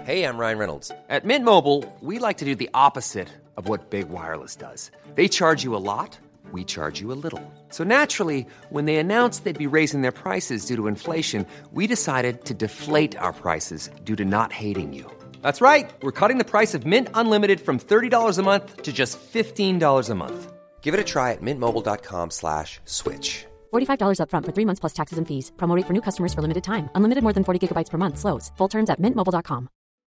Hey, I'm Ryan Reynolds. At Mint Mobile, we like to do the opposite of what Big Wireless does. They charge you a lot, we charge you a little. So naturally, when they announced they'd be raising their prices due to inflation, we decided to deflate our prices due to not hating you. That's right. We're cutting the price of Mint Unlimited from $30 a month to just $15 a month. Give it a try at mintmobile.com/switch. $45 up front for 3 months plus taxes and fees. Promo rate for new customers for limited time. Unlimited more than 40 gigabytes per month. Slows full terms at mintmobile.com.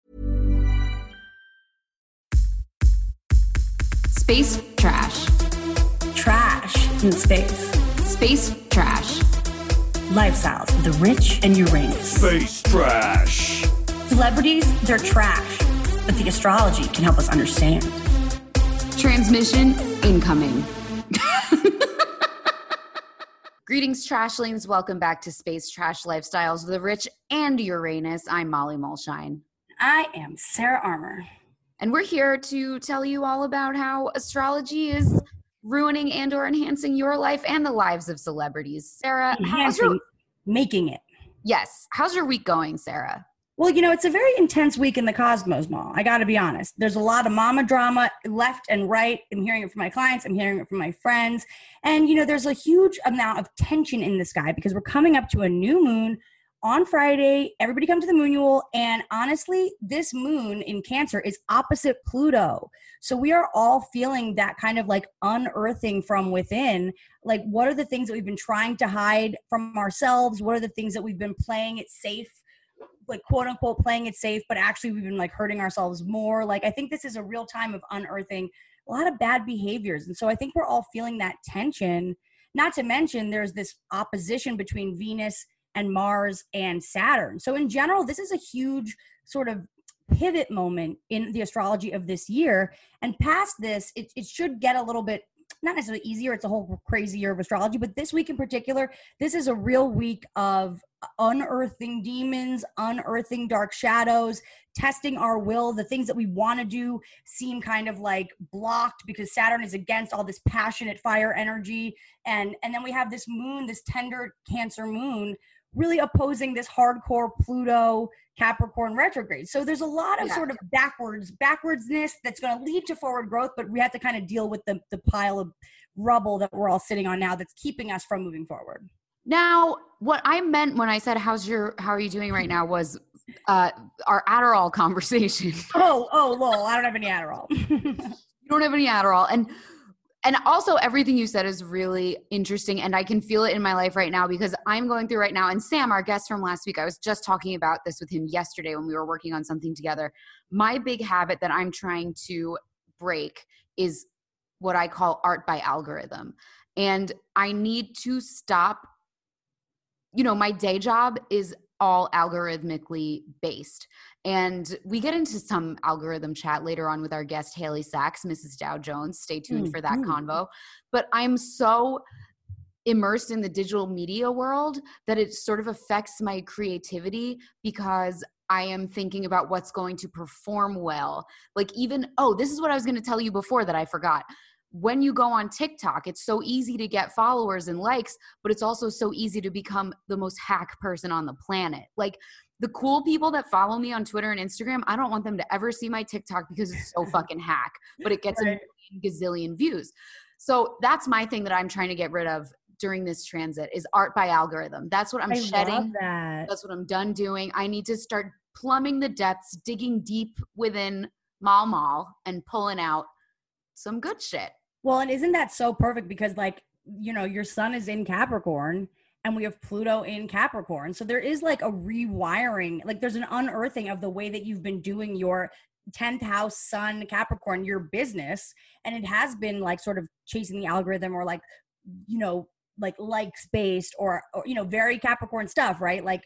Space trash. Trash in space. Space trash. Lifestyles of the rich and Uranus. Space trash. Celebrities, they're trash, but the astrology can help us understand. Transmission incoming. Greetings, Trashlings. Welcome back to Space Trash Lifestyles of the Rich and Uranus. I'm Molly Mulshine. I am Sarah Armour. And we're here to tell you all about how astrology is ruining and or enhancing your life and the lives of celebrities. Sarah, Making it. Yes. How's your week going, Sarah? Well, you know, it's a very intense week in the Cosmos Mall. I got to be honest. There's a lot of mama drama left and right. I'm hearing it from my clients. I'm hearing it from my friends. And, you know, there's a huge amount of tension in the sky because we're coming up to a new moon on Friday. Everybody come to the Moonual. And honestly, this moon in Cancer is opposite Pluto. So we are all feeling that kind of like unearthing from within. Like, what are the things that we've been trying to hide from ourselves? What are the things that we've been playing it safe, like quote unquote playing it safe, but actually we've been like hurting ourselves more. Like, I think this is a real time of unearthing a lot of bad behaviors. And so I think we're all feeling that tension, not to mention there's this opposition between Venus and Mars and Saturn. So in general, this is a huge sort of pivot moment in the astrology of this year. And past this, it should get a little bit, not necessarily easier. It's a whole crazy year of astrology, but this week in particular, this is a real week of unearthing demons, unearthing dark shadows, testing our will. The things that we want to do seem kind of like blocked because Saturn is against all this passionate fire energy. And then we have this moon, this tender Cancer moon, really opposing this hardcore Pluto Capricorn retrograde. So there's a lot of sort of backwardsness that's going to lead to forward growth, but we have to kind of deal with the pile of rubble that we're all sitting on now that's keeping us from moving forward. Now, what I meant when I said, how are you doing right now was our Adderall conversation. Oh, lol, I don't have any Adderall. You don't have any Adderall. And also everything you said is really interesting, and I can feel it in my life right now because I'm going through right now. And Sam, our guest from last week, I was just talking about this with him yesterday when we were working on something together. My big habit that I'm trying to break is what I call art by algorithm. And I need to stop. You know, my day job is all algorithmically based. And we get into some algorithm chat later on with our guest, Haley Sachs, Mrs. Dow Jones. Stay tuned for that convo. But I'm so immersed in the digital media world that it sort of affects my creativity because I am thinking about what's going to perform well. Like even, this is what I was going to tell you before that I forgot. When you go on TikTok, it's so easy to get followers and likes, but it's also so easy to become the most hack person on the planet. Like the cool people that follow me on Twitter and Instagram, I don't want them to ever see my TikTok because it's so fucking hack, but it gets a gazillion views. So that's my thing that I'm trying to get rid of during this transit is art by algorithm. That's what I'm shedding. Love that. That's what I'm done doing. I need to start plumbing the depths, digging deep within Mall and pulling out some good shit. Well, and isn't that so perfect? Because like, you know, your sun is in Capricorn and we have Pluto in Capricorn. So there is like a rewiring, like there's an unearthing of the way that you've been doing your 10th house sun Capricorn, your business. And it has been like sort of chasing the algorithm or like, you know, like likes based or you know, very Capricorn stuff, right? Like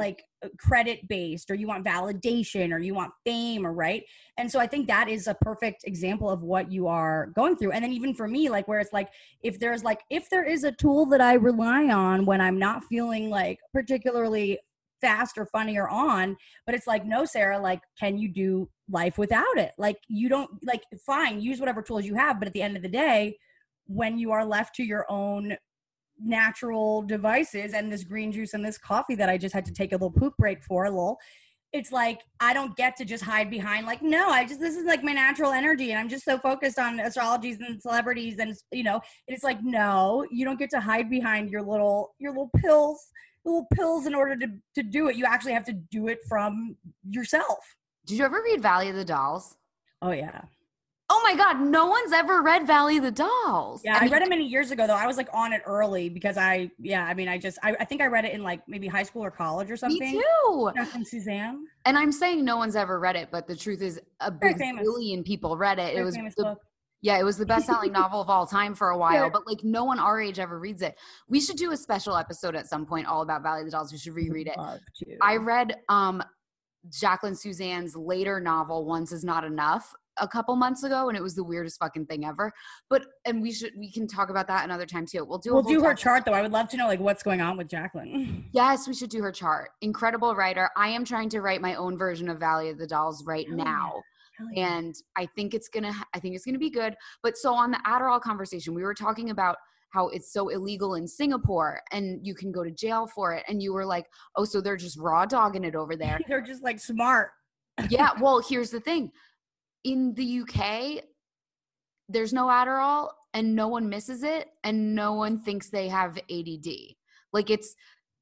credit based, or you want validation, or you want fame, or right. And so I think that is a perfect example of what you are going through. And then even for me, like where it's like, if there is a tool that I rely on when I'm not feeling like particularly fast or funny or on, but it's like, no, Sarah, like, can you do life without it? Like, you don't, like, fine, use whatever tools you have. But at the end of the day, when you are left to your own natural devices and this green juice and this coffee that I just had to take a little poop break for, it's like I don't get to just hide behind like, no, this is like my natural energy and I'm just so focused on astrologies and celebrities and it's like, no, you don't get to hide behind your little pills in order to do it. You actually have to do it from yourself. Did you ever read Valley of the Dolls? Oh yeah. Oh my God, no one's ever read Valley of the Dolls. Yeah, I read it many years ago though. I was like on it early because I think I read it in like maybe high school or college or something. Me too. Jacqueline Suzanne. And I'm saying no one's ever read it, but the truth is a billion people read it. It was it was the best-selling novel of all time for a while, but like no one our age ever reads it. We should do a special episode at some point all about Valley of the Dolls. We should reread it. I read Jacqueline Suzanne's later novel, Once Is Not Enough, a couple months ago, and it was the weirdest fucking thing ever. And we can talk about that another time too. We'll do her chart though. I would love to know like what's going on with Jacqueline. Yes, we should do her chart. Incredible writer. I am trying to write my own version of Valley of the Dolls now. Yeah. And I think it's gonna be good. But so on the Adderall conversation, we were talking about how it's so illegal in Singapore and you can go to jail for it. And you were like, oh, so they're just raw dogging it over there. They're just like smart. Yeah. Well, here's the thing. In the UK, there's no Adderall and no one misses it and no one thinks they have ADD. Like it's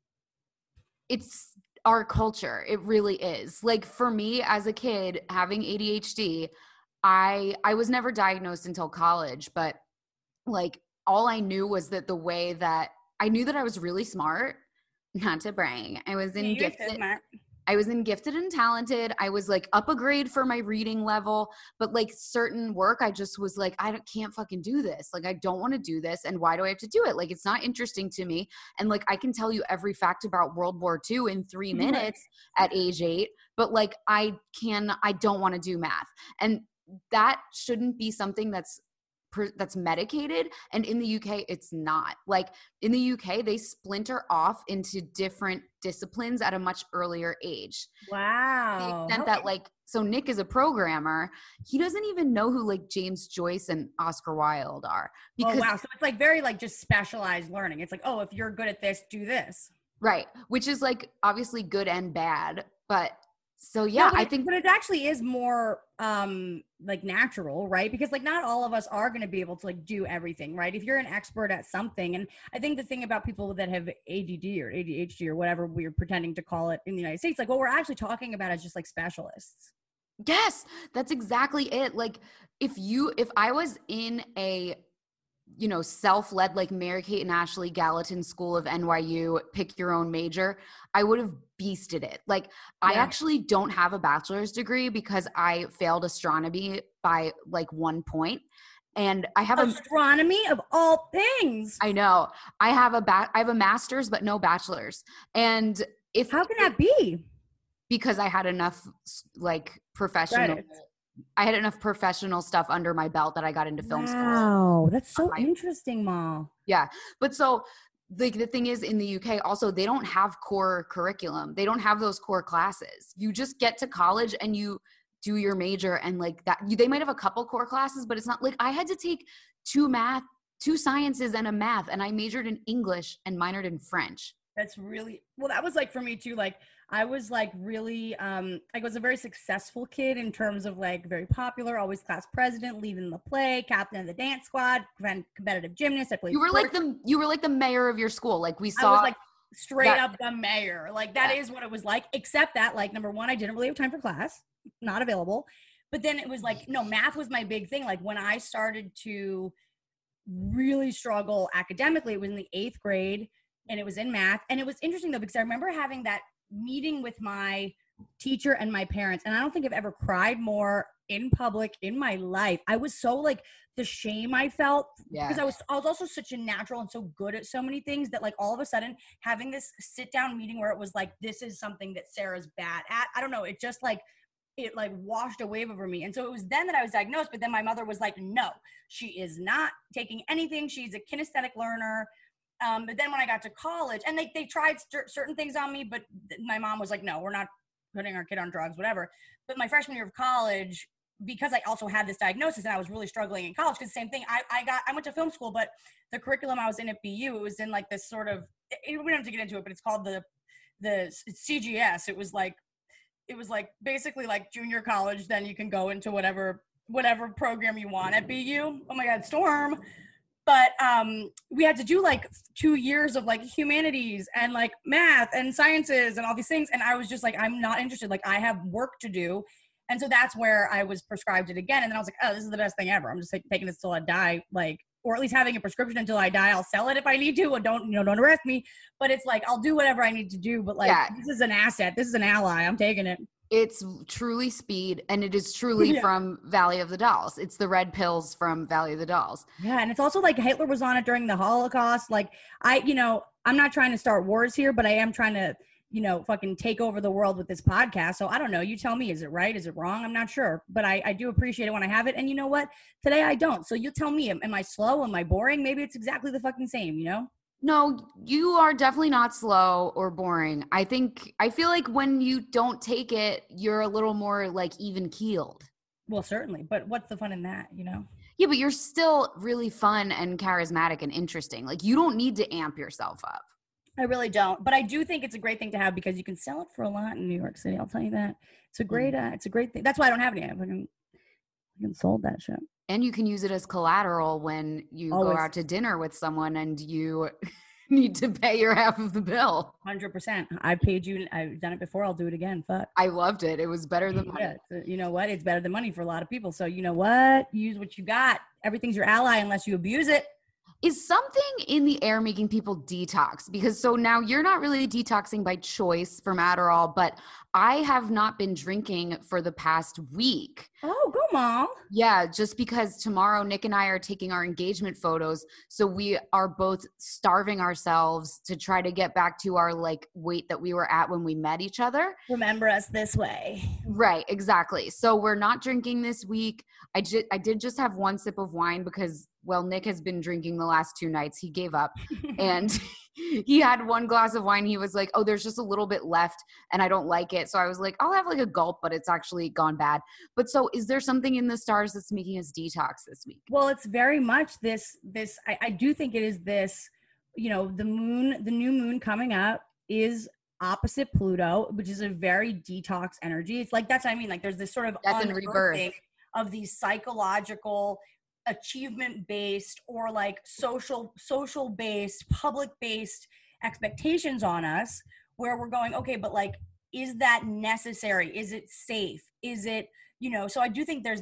our culture. It really is. Like for me as a kid having ADHD, I was never diagnosed until college, but like all I knew was that the way that I knew that I was really smart, not to brag. I was in gifted and talented. I was like up a grade for my reading level, but like certain work, I just was like, can't fucking do this. Like, I don't want to do this. And why do I have to do it? Like, it's not interesting to me. And like, I can tell you every fact about World War II in 3 minutes at age 8, but like, I don't want to do math. And that shouldn't be something that's medicated. And in the UK, it's not. Like in the UK, they splinter off into different disciplines at a much earlier age. Wow. To the extent that like, so Nick is a programmer. He doesn't even know who like James Joyce and Oscar Wilde are. Because, wow. So it's like very like just specialized learning. It's like, oh, if you're good at this, do this. Right. Which is like obviously good and bad, but so yeah, no, I think, but it actually is more like natural, right? Because like not all of us are going to be able to like do everything, right? If you're an expert at something, and I think the thing about people that have ADD or ADHD or whatever we're pretending to call it in the United States, like what we're actually talking about is just like specialists. Yes, that's exactly it. Like if I was in a self-led like Mary-Kate and Ashley Gallatin School of NYU, pick your own major, I would have beasted it. Like I actually don't have a bachelor's degree because I failed astronomy by like 1 point. And I have astronomy of all things. I know. I have a master's but no bachelor's. And how can that be? Because I had enough like professional I had enough professional stuff under my belt that I got into film school. Wow, that's so interesting, Ma. Yeah. But so the thing is in the UK also, they don't have core curriculum. They don't have those core classes. You just get to college and you do your major and like that. They might have a couple core classes, but it's not like I had to take 2 sciences and a math, and I majored in English and minored in French. That's really, well, that was like for me too. Like I was like really, I was a very successful kid in terms of like very popular, always class president, leading the play, captain of the dance squad, competitive gymnast. I played. You were like the mayor of your school. Like we saw. I was like straight up the mayor. Like that is what it was like, except that like, number one, I didn't really have time for class, not available. But then it was like, no, math was my big thing. Like when I started to really struggle academically, it was in the 8th grade. And it was in math. And it was interesting though, because I remember having that meeting with my teacher and my parents. And I don't think I've ever cried more in public in my life. I was so like the shame I felt because I was also such a natural and so good at so many things that like all of a sudden having this sit down meeting where it was like, this is something that Sarah's bad at. I don't know. It just like, it like washed a wave over me. And so it was then that I was diagnosed, but then my mother was like, no, she is not taking anything. She's a kinesthetic learner. But then when I got to college, and they tried certain things on me, but my mom was like, no, we're not putting our kid on drugs, whatever. But my freshman year of college, because I also had this diagnosis and I was really struggling in college, because the same thing, I went to film school, but the curriculum I was in at BU, it was in like this sort of, we don't have to get into it, but it's called the CGS. It was like it was like basically like junior college. Then you can go into whatever program you want at BU. Oh my God, Storm. But we had to do like 2 years of like humanities and like math and sciences and all these things. And I was just like, I'm not interested. Like I have work to do. And so that's where I was prescribed it again. And then I was like, oh, this is the best thing ever. I'm just like taking this till I die. Like, or at least having a prescription until I die. I'll sell it if I need to, or don't arrest me. But it's like, I'll do whatever I need to do. But like, This is an asset. This is an ally. I'm taking it. It's truly speed, and it is truly from Valley of the Dolls. It's the red pills from Valley of the Dolls. Yeah, and it's also like Hitler was on it during the Holocaust. Like I'm not trying to start wars here, but I am trying to, fucking take over the world with this podcast. So I don't know. You tell me, is it right? Is it wrong? I'm not sure, but I do appreciate it when I have it. And you know what? Today I don't. So you tell me, am I slow? Am I boring? Maybe it's exactly the fucking same, No, you are definitely not slow or boring. I feel like when you don't take it, you're a little more like even keeled. Well, certainly. But what's the fun in that, Yeah, but you're still really fun and charismatic and interesting. Like you don't need to amp yourself up. I really don't. But I do think it's a great thing to have because you can sell it for a lot in New York City. I'll tell you that. It's a great thing. That's why I don't have any. I fucking sold that shit. And you can use it as collateral when you go out to dinner with someone and you need to pay your half of the bill. 100%. I've paid you. I've done it before. I'll do it again. Fuck. I loved it. It was better than money. Yeah, you know what? It's better than money for a lot of people. So you know what? Use what you got. Everything's your ally unless you abuse it. Is something in the air making people detox? Because so now you're not really detoxing by choice from Adderall, but I have not been drinking for the past week. Oh, go Mom. Yeah, just because tomorrow Nick and I are taking our engagement photos. So we are both starving ourselves to try to get back to our like weight that we were at when we met each other. Remember us this way. Right, exactly. So we're not drinking this week. I did just have one sip of wine because, well, Nick has been drinking the last 2 nights. He gave up and he had one glass of wine. He was like, oh, there's just a little bit left and I don't like it. So I was like, I'll have like a gulp, but it's actually gone bad. But so is there something in the stars that's making us detox this week? Well, it's very much this, I do think it is this, the new moon coming up is opposite Pluto, which is a very detox energy. It's like, that's what I mean. Like there's this sort of death and rebirth of these psychological achievement based or like social based, public based expectations on us where we're going, okay, but like, is that necessary? Is it safe? Is it, so I do think there's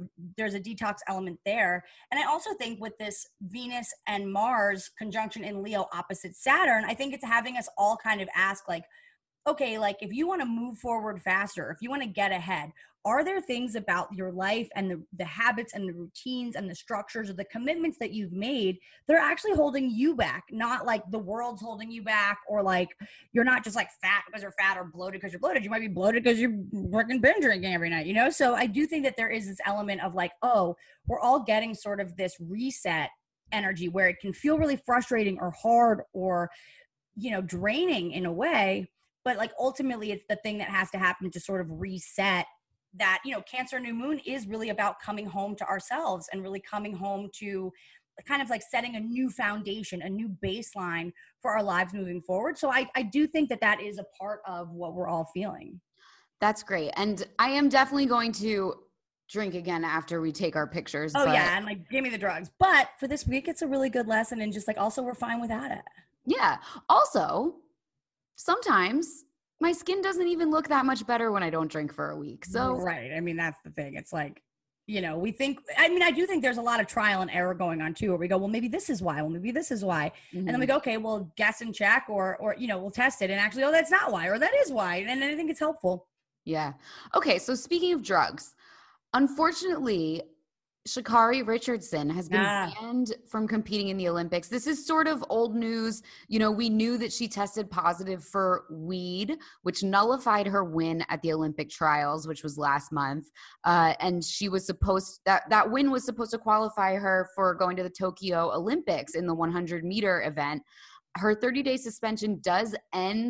a detox element there. And I also think with this Venus and Mars conjunction in Leo opposite Saturn, I think it's having us all kind of ask like, okay, like if you want to move forward faster, if you want to get ahead, are there things about your life and the habits and the routines and the structures or the commitments that you've made that are actually holding you back? Not like the world's holding you back, or like you're not just like fat because you're fat or bloated because you're bloated. You might be bloated because you're working binge drinking every night, So I do think that there is this element of like, oh, we're all getting sort of this reset energy where it can feel really frustrating or hard or, draining in a way. But like ultimately it's the thing that has to happen to sort of reset that, Cancer new moon is really about coming home to ourselves and really coming home to kind of like setting a new foundation, a new baseline for our lives moving forward. So I do think that is a part of what we're all feeling. That's great. And I am definitely going to drink again after we take our pictures. Oh yeah. And like, give me the drugs. But for this week, it's a really good lesson. And just like, also we're fine without it. Yeah. Also, sometimes my skin doesn't even look that much better when I don't drink for a week. So right. I mean, that's the thing. It's like, we think, I do think there's a lot of trial and error going on too, where we go, well, maybe this is why. Well, maybe this is why. Mm-hmm. And then we go, okay, well, guess and check or, we'll test it and actually, oh, that's not why, or that is why. And I think it's helpful. Yeah. Okay. So speaking of drugs, unfortunately, Sha'Carri Richardson has been banned from competing in the Olympics. This is sort of old news. We knew that she tested positive for weed, which nullified her win at the Olympic trials, which was last month. And she was that win was supposed to qualify her for going to the Tokyo Olympics in the 100-meter event. Her 30-day suspension does end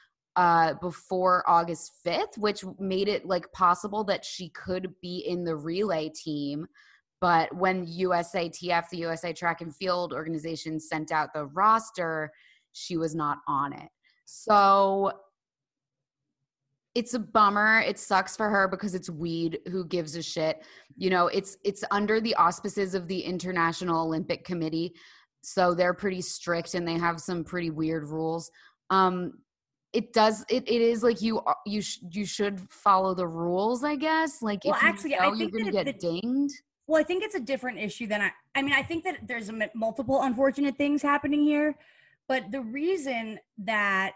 before August 5th, which made it like possible that she could be in the relay team. But when USATF, the USA Track and Field Organization, sent out the roster, she was not on it. So It's a bummer. It sucks for her because it's weed. Who gives a shit? You know, it's under the auspices of the International Olympic Committee. So they're pretty strict and they have some pretty weird rules. It is like you should follow the rules, I guess. Like, well, if actually, you know I think you're going to get dinged. Well, I think it's a different issue than I mean, I think that there's multiple unfortunate things happening here, but the reason that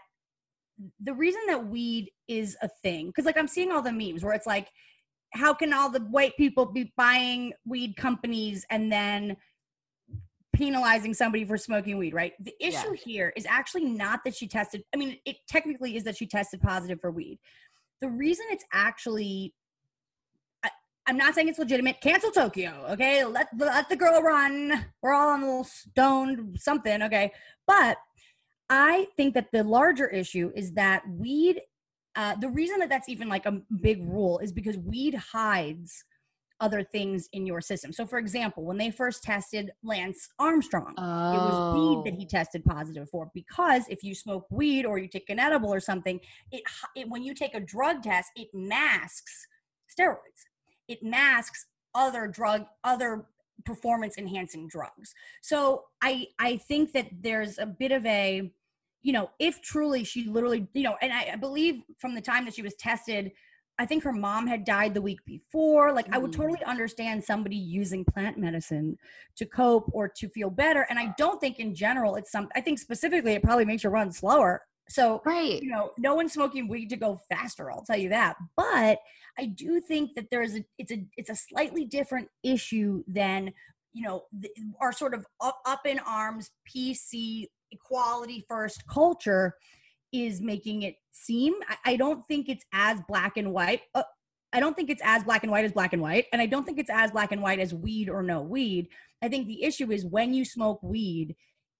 weed is a thing, because like I'm seeing all the memes where it's like, how can all the white people be buying weed companies and then penalizing somebody for smoking weed, right? The issue here is actually not that she tested. I mean, it technically is that she tested positive for weed. The reason it's actually, I'm not saying it's legitimate. Cancel Tokyo, okay? Let the girl run. We're all on a little stoned something, okay? But I think that the larger issue is that weed, the reason that that's even like a big rule is because weed hides other things in your system. So for example, when they first tested Lance Armstrong, it was weed that he tested positive for, because if you smoke weed or you take an edible or something, it when you take a drug test, it masks steroids. It masks other performance enhancing drugs. So I think that there's a bit of a, you know, if truly she literally, you know, and I believe from the time that she was tested, I think her mom had died the week before. Like, I would totally understand somebody using plant medicine to cope or to feel better. And I don't think in general I think specifically it probably makes you run slower. So, right. You know, no one's smoking weed to go faster, I'll tell you that. But I do think that it's a slightly different issue than, you know, our sort of up in arms PC equality first culture is making it seem. I don't think it's as black and white. I don't think it's as black and white as black and white. And I don't think it's as black and white as weed or no weed. I think the issue is when you smoke weed,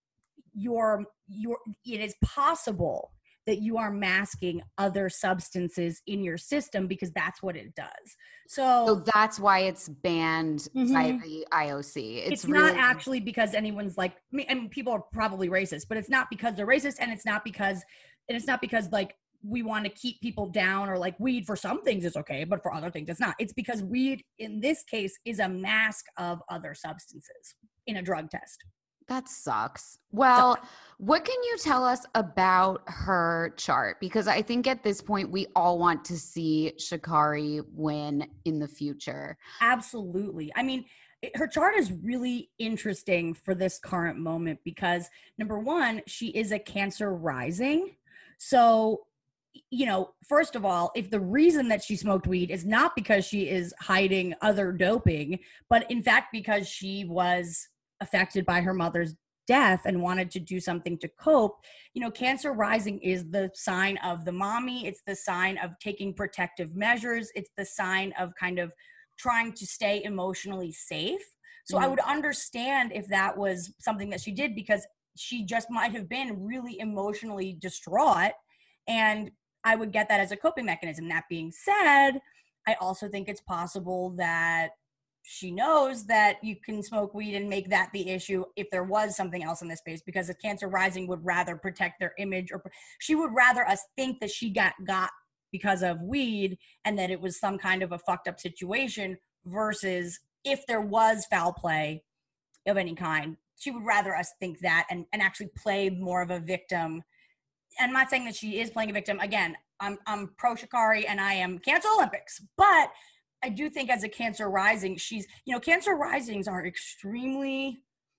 it is possible that you are masking other substances in your system, because that's what it does. So that's why it's banned by the IOC. It's really not actually because anyone's like, I mean, people are probably racist, but it's not because they're racist, and it's not because like we want to keep people down, or like weed for some things is okay, but for other things it's not. It's because weed in this case is a mask of other substances in a drug test. That sucks. Well, what can you tell us about her chart? Because I think at this point, we all want to see Sha'Carri win in the future. Absolutely. I mean, her chart is really interesting for this current moment because, number one, she is a Cancer rising. So, you know, first of all, if the reason that she smoked weed is not because she is hiding other doping, but in fact because she was affected by her mother's death and wanted to do something to cope, you know, Cancer rising is the sign of the mommy. It's the sign of taking protective measures. It's the sign of kind of trying to stay emotionally safe. So I would understand if that was something that she did, because she just might have been really emotionally distraught, and I would get that as a coping mechanism. That being said, I also think it's possible that she knows that you can smoke weed and make that the issue if there was something else in this space, because a Cancer rising would rather protect their image, or she would rather us think that she got because of weed and that it was some kind of a fucked up situation, versus if there was foul play of any kind, she would rather us think that and actually play more of a victim. And I'm not saying that she is playing a victim. Again, I'm pro Sha'Carri and I am cancel Olympics, but I do think as a Cancer rising, she's, you know, Cancer risings are extremely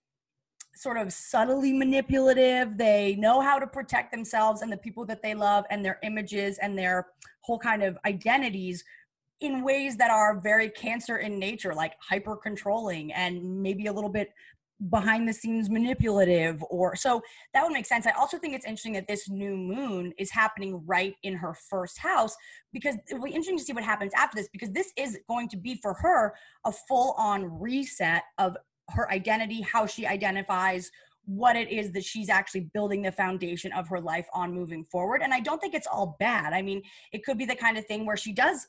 sort of subtly manipulative. They know how to protect themselves and the people that they love and their images and their whole kind of identities in ways that are very Cancer in nature, like hyper controlling and maybe a little bit behind the scenes manipulative, or so that would make sense. I also think it's interesting that this new moon is happening right in her first house, because it'll be interesting to see what happens after this, because this is going to be for her a full-on reset of her identity, how she identifies, what it is that she's actually building the foundation of her life on moving forward. And I don't think it's all bad. I mean, it could be the kind of thing where she does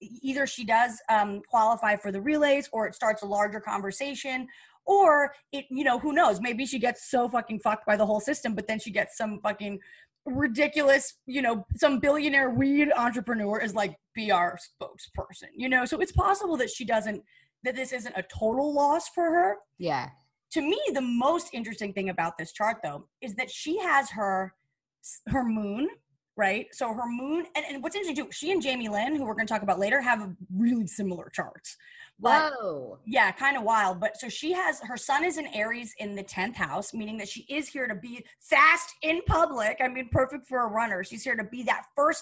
qualify for the relays, or it starts a larger conversation, or it, you know, who knows, maybe she gets so fucking fucked by the whole system, but then she gets some fucking ridiculous, some billionaire weed entrepreneur is like, be our spokesperson, so it's possible that that this isn't a total loss for her. Yeah. To me, the most interesting thing about this chart, though, is that she has her moon, right? So her moon, and what's interesting too, she and Jamie Lynn, who we're going to talk about later, have really similar charts. But, whoa. Yeah, kind of wild. But so her sun is in Aries in the 10th house, meaning that she is here to be fast in public. I mean, perfect for a runner. She's here to be that first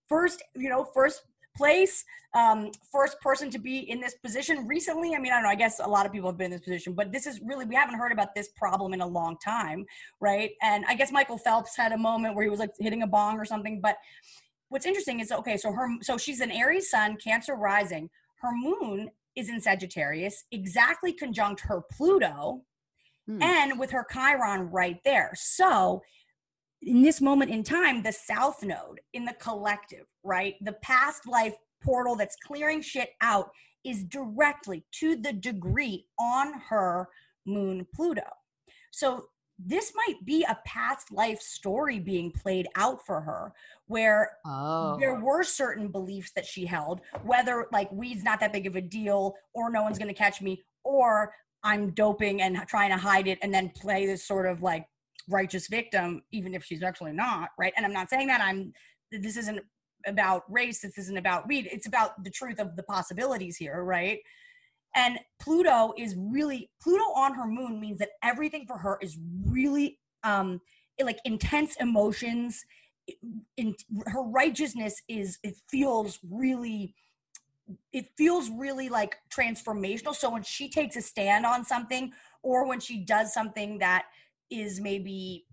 place, first person to be in this position recently. I mean, I don't know, I guess a lot of people have been in this position, but this is really, we haven't heard about this problem in a long time, right? And I guess Michael Phelps had a moment where he was like hitting a bong or something. But what's interesting is, okay, so she's an Aries sun, Cancer rising. Her moon is in Sagittarius, exactly conjunct her Pluto, and with her Chiron right there. So in this moment in time, the South Node in the collective, right? The past life portal that's clearing shit out is directly to the degree on her moon Pluto. So this might be a past life story being played out for her, where there were certain beliefs that she held, whether like weed's not that big of a deal, or no one's going to catch me, or I'm doping and trying to hide it and then play this sort of like righteous victim, even if she's actually not, right? And I'm not saying that this isn't about race, this isn't about weed, it's about the truth of the possibilities here, right? And Pluto on her moon means that everything for her is really like intense emotions. Her righteousness it feels really like transformational. So when she takes a stand on something, or when she does something that is maybe,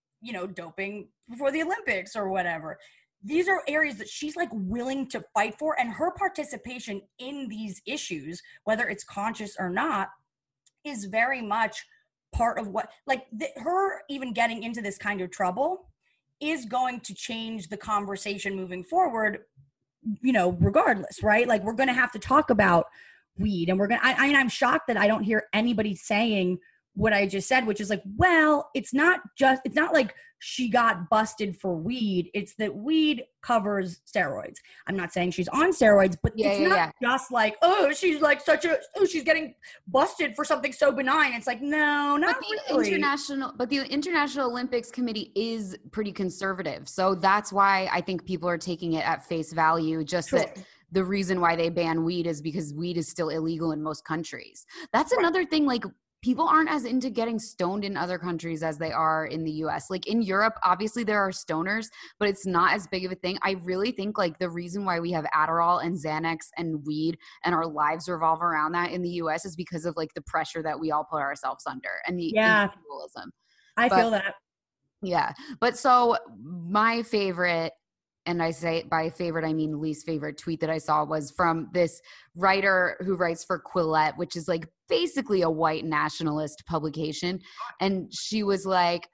doping before the Olympics or whatever, these are areas that she's like willing to fight for. And her participation in these issues, whether it's conscious or not, is very much part of what, her even getting into this kind of trouble is going to change the conversation moving forward, regardless, right? Like, we're going to have to talk about weed, and I'm shocked that I don't hear anybody saying what I just said, which is like, well, it's not like she got busted for weed. It's that weed covers steroids. I'm not saying she's on steroids, but it's not just like, she's like she's getting busted for something so benign. It's like, no, not really. The International Olympics Committee is pretty conservative. So that's why I think people are taking it at face value. That the reason why they ban weed is because weed is still illegal in most countries. That's another thing, like, people aren't as into getting stoned in other countries as they are in the US. Like in Europe, obviously there are stoners, but it's not as big of a thing. I really think like the reason why we have Adderall and Xanax and weed and our lives revolve around that in the US is because of like the pressure that we all put ourselves under and the individualism. I feel that. Yeah. But so my favorite, and I say by favorite, I mean least favorite tweet that I saw was from this writer who writes for Quillette, which is like basically a white nationalist publication. And she was like,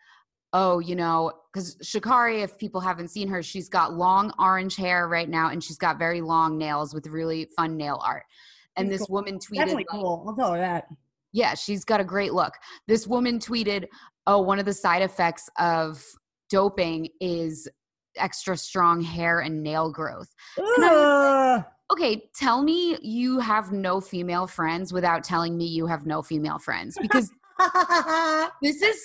because Sha'Carri, if people haven't seen her, she's got long orange hair right now, and she's got very long nails with really fun nail art. And this woman tweeted, definitely cool. I'll tell her that. Yeah, she's got a great look. This woman tweeted, one of the side effects of doping is extra strong hair and nail growth. And I was like, okay, tell me you have no female friends without telling me you have no female friends, because this is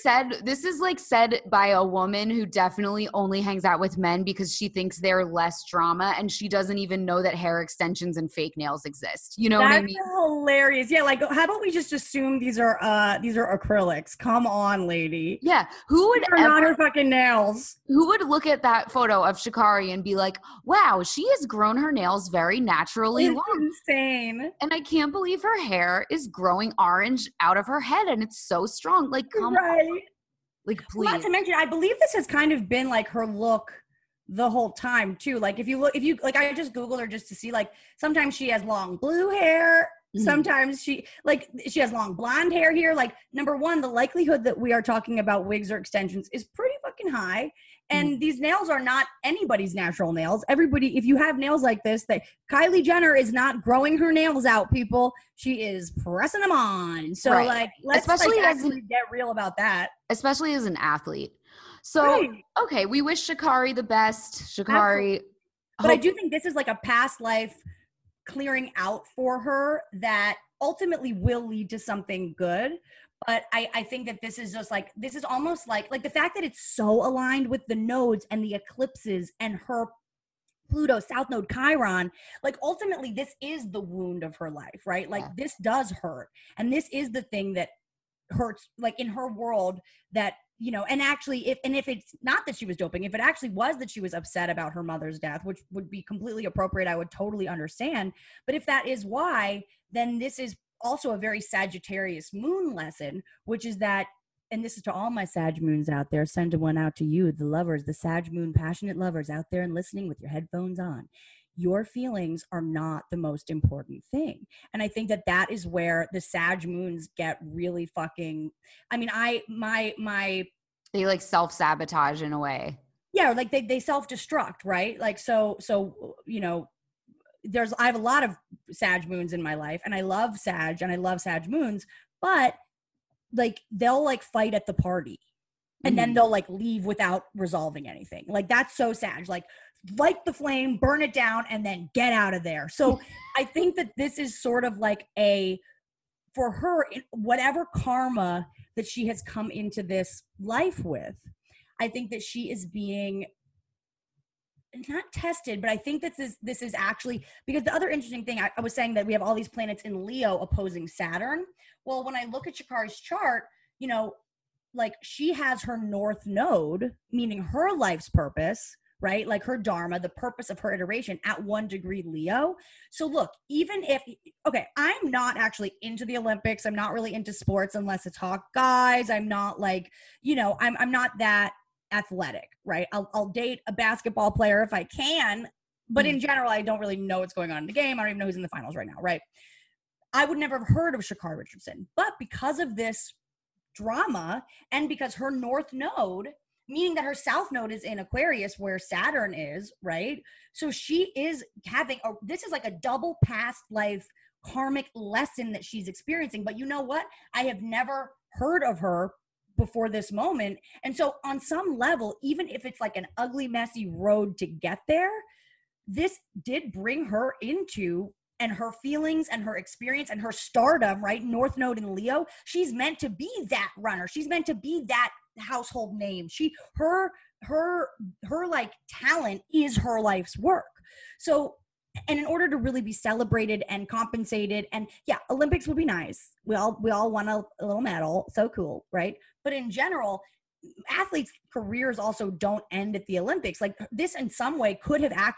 said by a woman who definitely only hangs out with men because she thinks they're less drama, and she doesn't even know that hair extensions and fake nails exist. You know what I mean? That's hilarious. Yeah, like, how about we just assume these are acrylics? Come on, lady. Yeah, who would not her fucking nails? Who would look at that photo of Sha'Carri and be like, "Wow, she has grown her nails very naturally long." Insane. And I can't believe her hair is growing orange out of her head, and it's so strong. Like, come on. Like, please. Not to mention, I believe this has kind of been like her look the whole time too. Like, if you like, I just Googled her just to see, like, sometimes she has long blue hair. Sometimes she has long blonde hair here. Like, number one, the likelihood that we are talking about wigs or extensions is pretty fucking high. And these nails are not anybody's natural nails. Everybody, if you have nails like this, Kylie Jenner is not growing her nails out, people. She is pressing them on. So, like, let's actually get real about that. Especially as an athlete. So, Right. okay, we wish Sha'Carri the best. Sha'Carri. But I do think this is like a past life clearing out for her that ultimately will lead to something good. But I think that this is just like, this is almost like the fact that it's so aligned with the nodes and the eclipses and her Pluto, South Node, Chiron, like ultimately this is the wound of her life, right? Like this does hurt. And this is the thing that hurts, like in her world, that, you know, and actually if it's not that she was doping, if it actually was that she was upset about her mother's death, which would be completely appropriate, I would totally understand. But if that is why, then this is also a very Sagittarius moon lesson, which is that, and this is to all my Sag moons out there, send one out to you, the lovers, the Sag moon passionate lovers out there and listening with your headphones on. Your feelings are not the most important thing. And I think that that is where the Sag moons get really fucking, I mean, they like self-sabotage in a way. Yeah, like they self-destruct, right? Like, so, you know, I have a lot of Sag moons in my life, and I love Sag and I love Sag moons, but like they'll like fight at the party and then they'll like leave without resolving anything. Like that's so Sag, like light the flame, burn it down, and then get out of there. So I think that this is sort of like for her, whatever karma that she has come into this life with, I think that she is being not tested, but I think that this is actually, because the other interesting thing, I was saying that we have all these planets in Leo opposing Saturn. Well, when I look at Sha'Carri's chart, you know, like she has her North Node, meaning her life's purpose, right? Like her dharma, the purpose of her iteration at 1 degree Leo. So look, even if, okay, I'm not actually into the Olympics. I'm not really into sports unless it's hot guys. I'm not like, you know, I'm not that athletic, right? I'll date a basketball player if I can, but in general, I don't really know what's going on in the game. I don't even know who's in the finals right now, right? I would never have heard of Sha'Carri Richardson, but because of this drama and because her North Node, meaning that her South Node is in Aquarius where Saturn is, right? So she is having this is like a double past life karmic lesson that she's experiencing. But you know what? I have never heard of her before this moment. And so on some level, even if it's like an ugly, messy road to get there, this did bring her into, and her feelings and her experience and her stardom, right? North Node in Leo, she's meant to be that runner. She's meant to be that household name. Her like talent is her life's work. So, and in order to really be celebrated and compensated, and yeah, Olympics would be nice. We all want a little medal. So cool, right? But in general, athletes' careers also don't end at the Olympics. Like this in some way could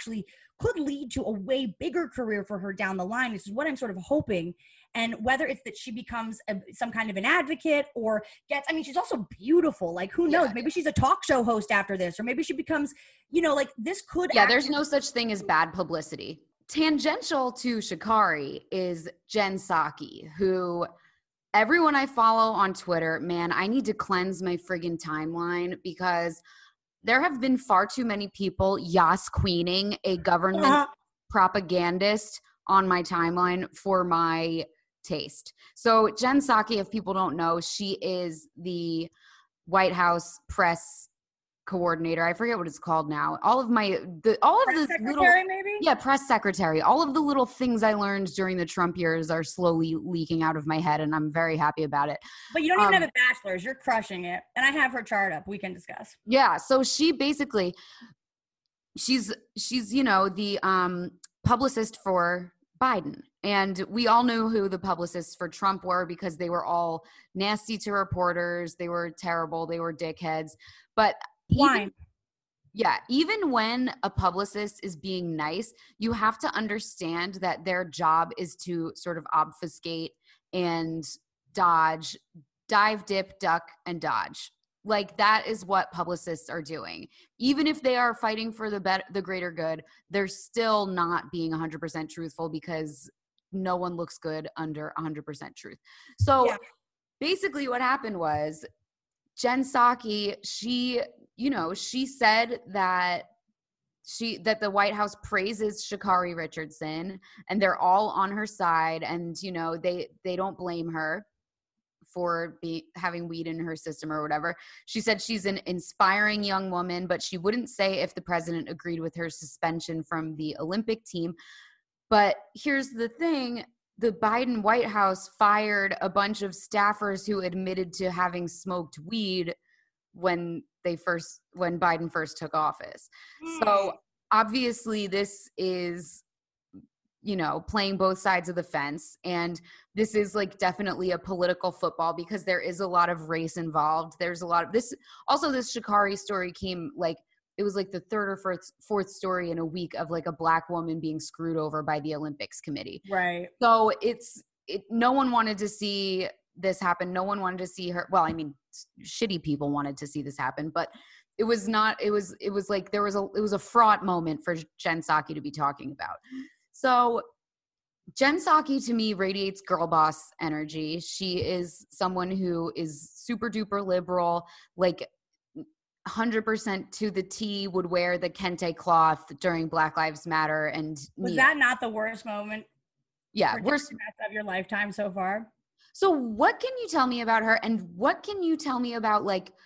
lead to a way bigger career for her down the line, which is what I'm sort of hoping. And whether it's that she becomes some kind of an advocate or gets, I mean, she's also beautiful. Like who knows? Maybe she's a talk show host after this, or maybe she becomes, you know, like this could. Yeah, there's no such thing as bad publicity. Tangential to Sha'Carri is Jen Psaki, who everyone I follow on Twitter, man, I need to cleanse my friggin' timeline because there have been far too many people Yas queening a government propagandist on my timeline for my taste. So Jen Psaki, if people don't know, she is the White House press coordinator. I forget what it's called now. Press secretary, maybe? Yeah, press secretary. All of the little things I learned during the Trump years are slowly leaking out of my head, and I'm very happy about it. But you don't even have a bachelor's. You're crushing it. And I have her chart up. We can discuss. Yeah. So she basically, she's you know, the publicist for Biden. And we all knew who the publicists for Trump were because they were all nasty to reporters. They were terrible. They were dickheads. But even when a publicist is being nice, you have to understand that their job is to sort of obfuscate and dive, dip, duck, and dodge. Like that is what publicists are doing. Even if they are fighting for the greater good, they're still not being 100% truthful because no one looks good under 100% truth. So basically what happened was Jen Psaki, she said that the White House praises Sha'Carri Richardson and they're all on her side, and you know they don't blame her for having weed in her system or whatever. She said she's an inspiring young woman, but she wouldn't say if the president agreed with her suspension from the Olympic team. But here's the thing. The Biden White House fired a bunch of staffers who admitted to having smoked weed when Biden first took office. So obviously this is, playing both sides of the fence. And this is like definitely a political football because there is a lot of race involved. There's a lot of this. Also, this Sha'Carri story came it was like the third or fourth story in a week of like a Black woman being screwed over by the Olympics committee. Right. So no one wanted to see this happen. No one wanted to see her. Well, I mean, shitty people wanted to see this happen, but it was a fraught moment for Jen Psaki to be talking about. So Jen Psaki to me radiates girl boss energy. She is someone who is super duper liberal, like 100% to the T, would wear the kente cloth during Black Lives Matter. And was that not the worst moment? Yeah, worst of your lifetime so far. So what can you tell me about her, and what can you tell me about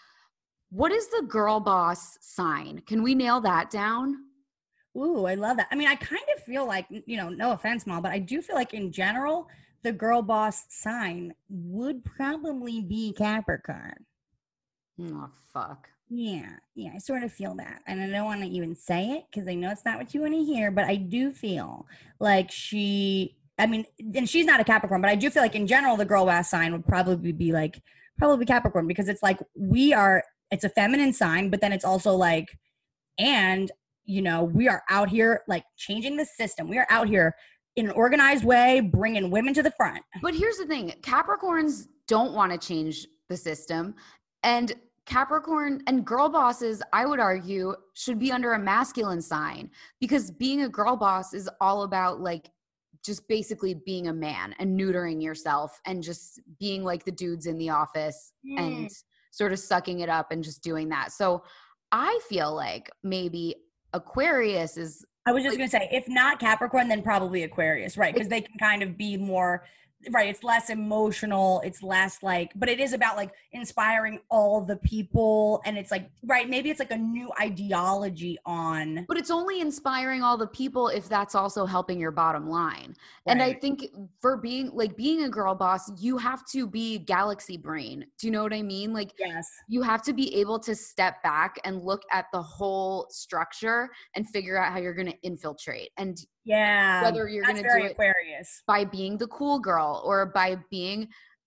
what is the girl boss sign? Can we nail that down? Ooh, I love that. I mean, I kind of feel like, no offense, Mom, but I do feel like in general, the girl boss sign would probably be Capricorn. Oh, fuck. Yeah, I sort of feel that. And I don't want to even say it because I know it's not what you want to hear, but I do feel like and she's not a Capricorn, but I do feel like in general, the girl boss sign would probably be probably Capricorn, because it's like it's a feminine sign, but then it's also like, and we are out here like changing the system. We are out here in an organized way, bringing women to the front. But here's the thing. Capricorns don't want to change the system. And Capricorn and girl bosses, I would argue, should be under a masculine sign, because being a girl boss is all about just basically being a man and neutering yourself and just being like the dudes in the office and sort of sucking it up and just doing that. So I feel like maybe Aquarius is. I was just going to say, if not Capricorn, then probably Aquarius, right? Because they can kind of be more, right? It's less emotional. It's less but it is about inspiring all the people. And it's right, maybe it's a new ideology on. But it's only inspiring all the people if that's also helping your bottom line. Right. And I think for being a girl boss, you have to be galaxy brain. Do you know what I mean? Yes. You have to be able to step back and look at the whole structure and figure out how you're going to infiltrate. And whether you're going to do it Aquarius by being the cool girl or by being,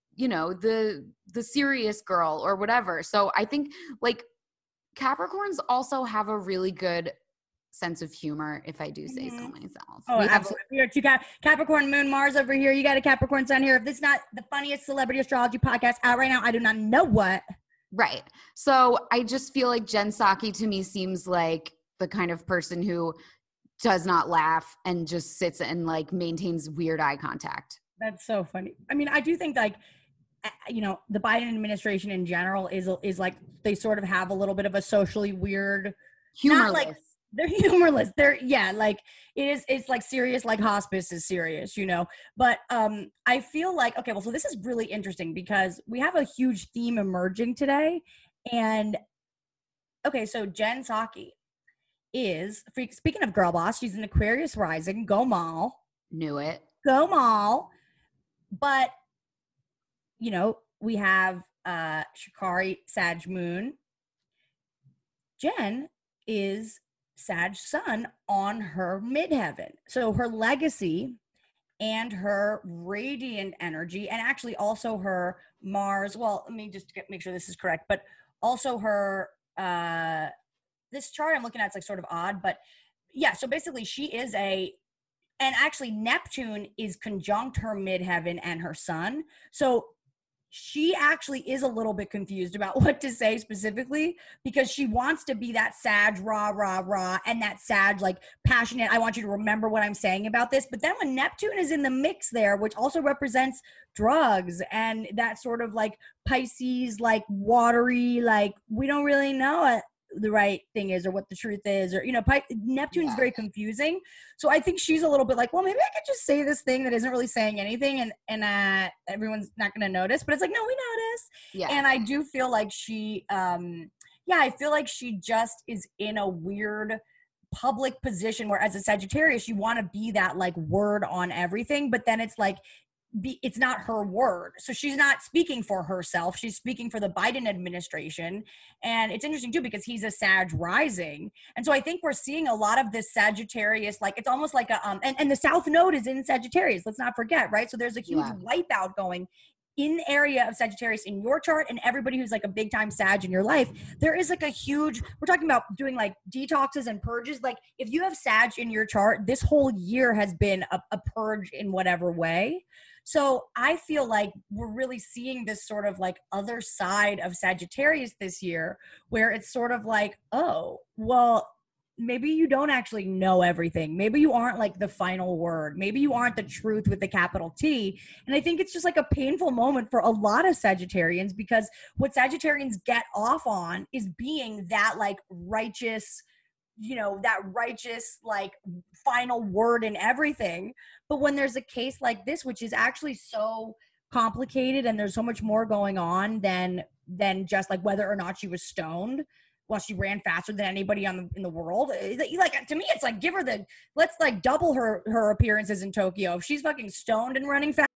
the serious girl or whatever. So I think Capricorns also have a really good sense of humor, if I do say so myself. Oh, absolutely. We are two Capricorn, Moon, Mars over here. You got a Capricorn sun here. If this is not the funniest celebrity astrology podcast out right now, I do not know what. Right. So I just feel like Jen Psaki to me seems like the kind of person who does not laugh and just sits and maintains weird eye contact. That's so funny. I mean, I do think the Biden administration in general is they sort of have a little bit of a socially weird, humorless. They're humorless. It's serious, like hospice is serious, But I feel okay, well, so this is really interesting because we have a huge theme emerging today. And okay, so Jen Psaki is, speaking of girl boss, she's an Aquarius rising. Go Mal. Knew it. Go Mal. But, we have Sha'Carri, Sag Moon. Jen is Sag Sun on her midheaven. So her legacy and her radiant energy, and actually also her Mars, well, let me just make sure this is correct, but also her, this chart I'm looking at is sort of odd, but yeah, so basically she is and actually Neptune is conjunct her midheaven and her sun. So she actually is a little bit confused about what to say specifically, because she wants to be that Sag, rah, rah, rah, and that Sag, passionate, I want you to remember what I'm saying about this. But then when Neptune is in the mix there, which also represents drugs and that sort of Pisces, watery, we don't really know it. the right thing is or what the truth is, or, you know, Neptune's very confusing. So I think she's a little bit like, well, maybe I could just say this thing that isn't really saying anything and everyone's not going to notice. But it's like, no, we notice. Yeah. And I do feel like she, I feel like she just is in a weird public position where as a Sagittarius, you want to be that like word on everything, but then it's like, it's not her word. So she's not speaking for herself. She's speaking for the Biden administration. And it's interesting too, because he's a Sag rising. And so I think we're seeing a lot of this Sagittarius, like it's almost like and the South Node is in Sagittarius. Let's not forget, right? So there's a huge wipeout going in the area of Sagittarius in your chart, and everybody who's like a big time Sag in your life. There is like a huge, we're talking about doing like detoxes and purges. Like if you have Sag in your chart, this whole year has been a purge in whatever way. So I feel like we're really seeing this sort of like other side of Sagittarius this year, where it's sort of like, oh, well, maybe you don't actually know everything. Maybe you aren't like the final word. Maybe you aren't the truth with the capital T. And I think it's just like a painful moment for a lot of Sagittarians, because what Sagittarians get off on is being that like righteous, you know, that righteous like final word in everything. But when there's a case like this, which is actually so complicated and there's so much more going on than just like whether or not she was stoned, well, she ran faster than anybody in the world. Like, to me, it's like, give her let's like double her appearances in Tokyo. If she's fucking stoned and running fast.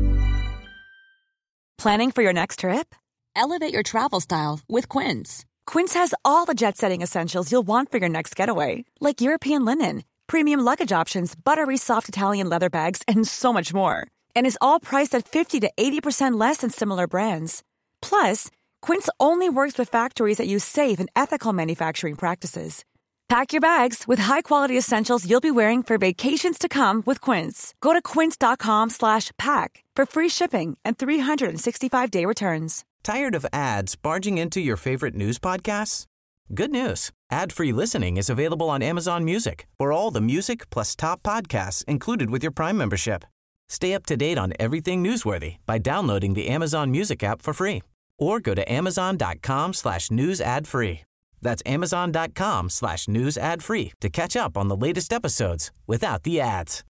Planning for your next trip? Elevate your travel style with Quince. Quince has all the jet-setting essentials you'll want for your next getaway, like European linen, premium luggage options, buttery soft Italian leather bags, and so much more. And is all priced at 50 to 80% less than similar brands. Plus, Quince only works with factories that use safe and ethical manufacturing practices. Pack your bags with high-quality essentials you'll be wearing for vacations to come with Quince. Go to quince.com/pack for free shipping and 365-day returns. Tired of ads barging into your favorite news podcasts? Good news. Ad-free listening is available on Amazon Music for all the music plus top podcasts included with your Prime membership. Stay up to date on everything newsworthy by downloading the Amazon Music app for free. Or go to amazon.com/news ad free. That's amazon.com/news ad free to catch up on the latest episodes without the ads.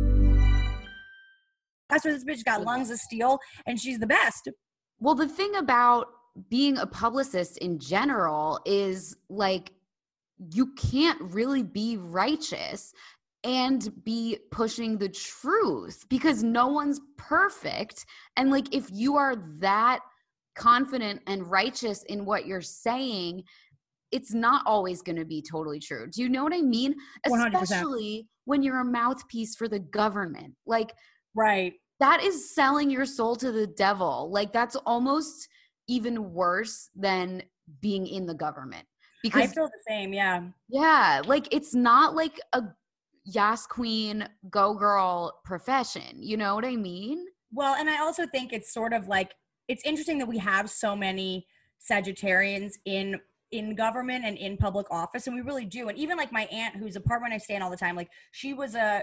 That's why this bitch got lungs of steel and she's the best. Well, the thing about being a publicist in general is like, you can't really be righteous and be pushing the truth because no one's perfect. And like, if you are that confident and righteous in what you're saying, it's not always going to be totally true. Do you know what I mean? 100%. Especially when you're a mouthpiece for the government. Like, right. That is selling your soul to the devil. Like, that's almost even worse than being in the government. Because I feel the same, yeah. Yeah, like, it's not like a Yas Queen, go girl profession. You know what I mean? Well, and I also think it's sort of like, it's interesting that we have so many Sagittarians in government and in public office, and we really do. And even like my aunt, whose apartment I stay in all the time, like she was a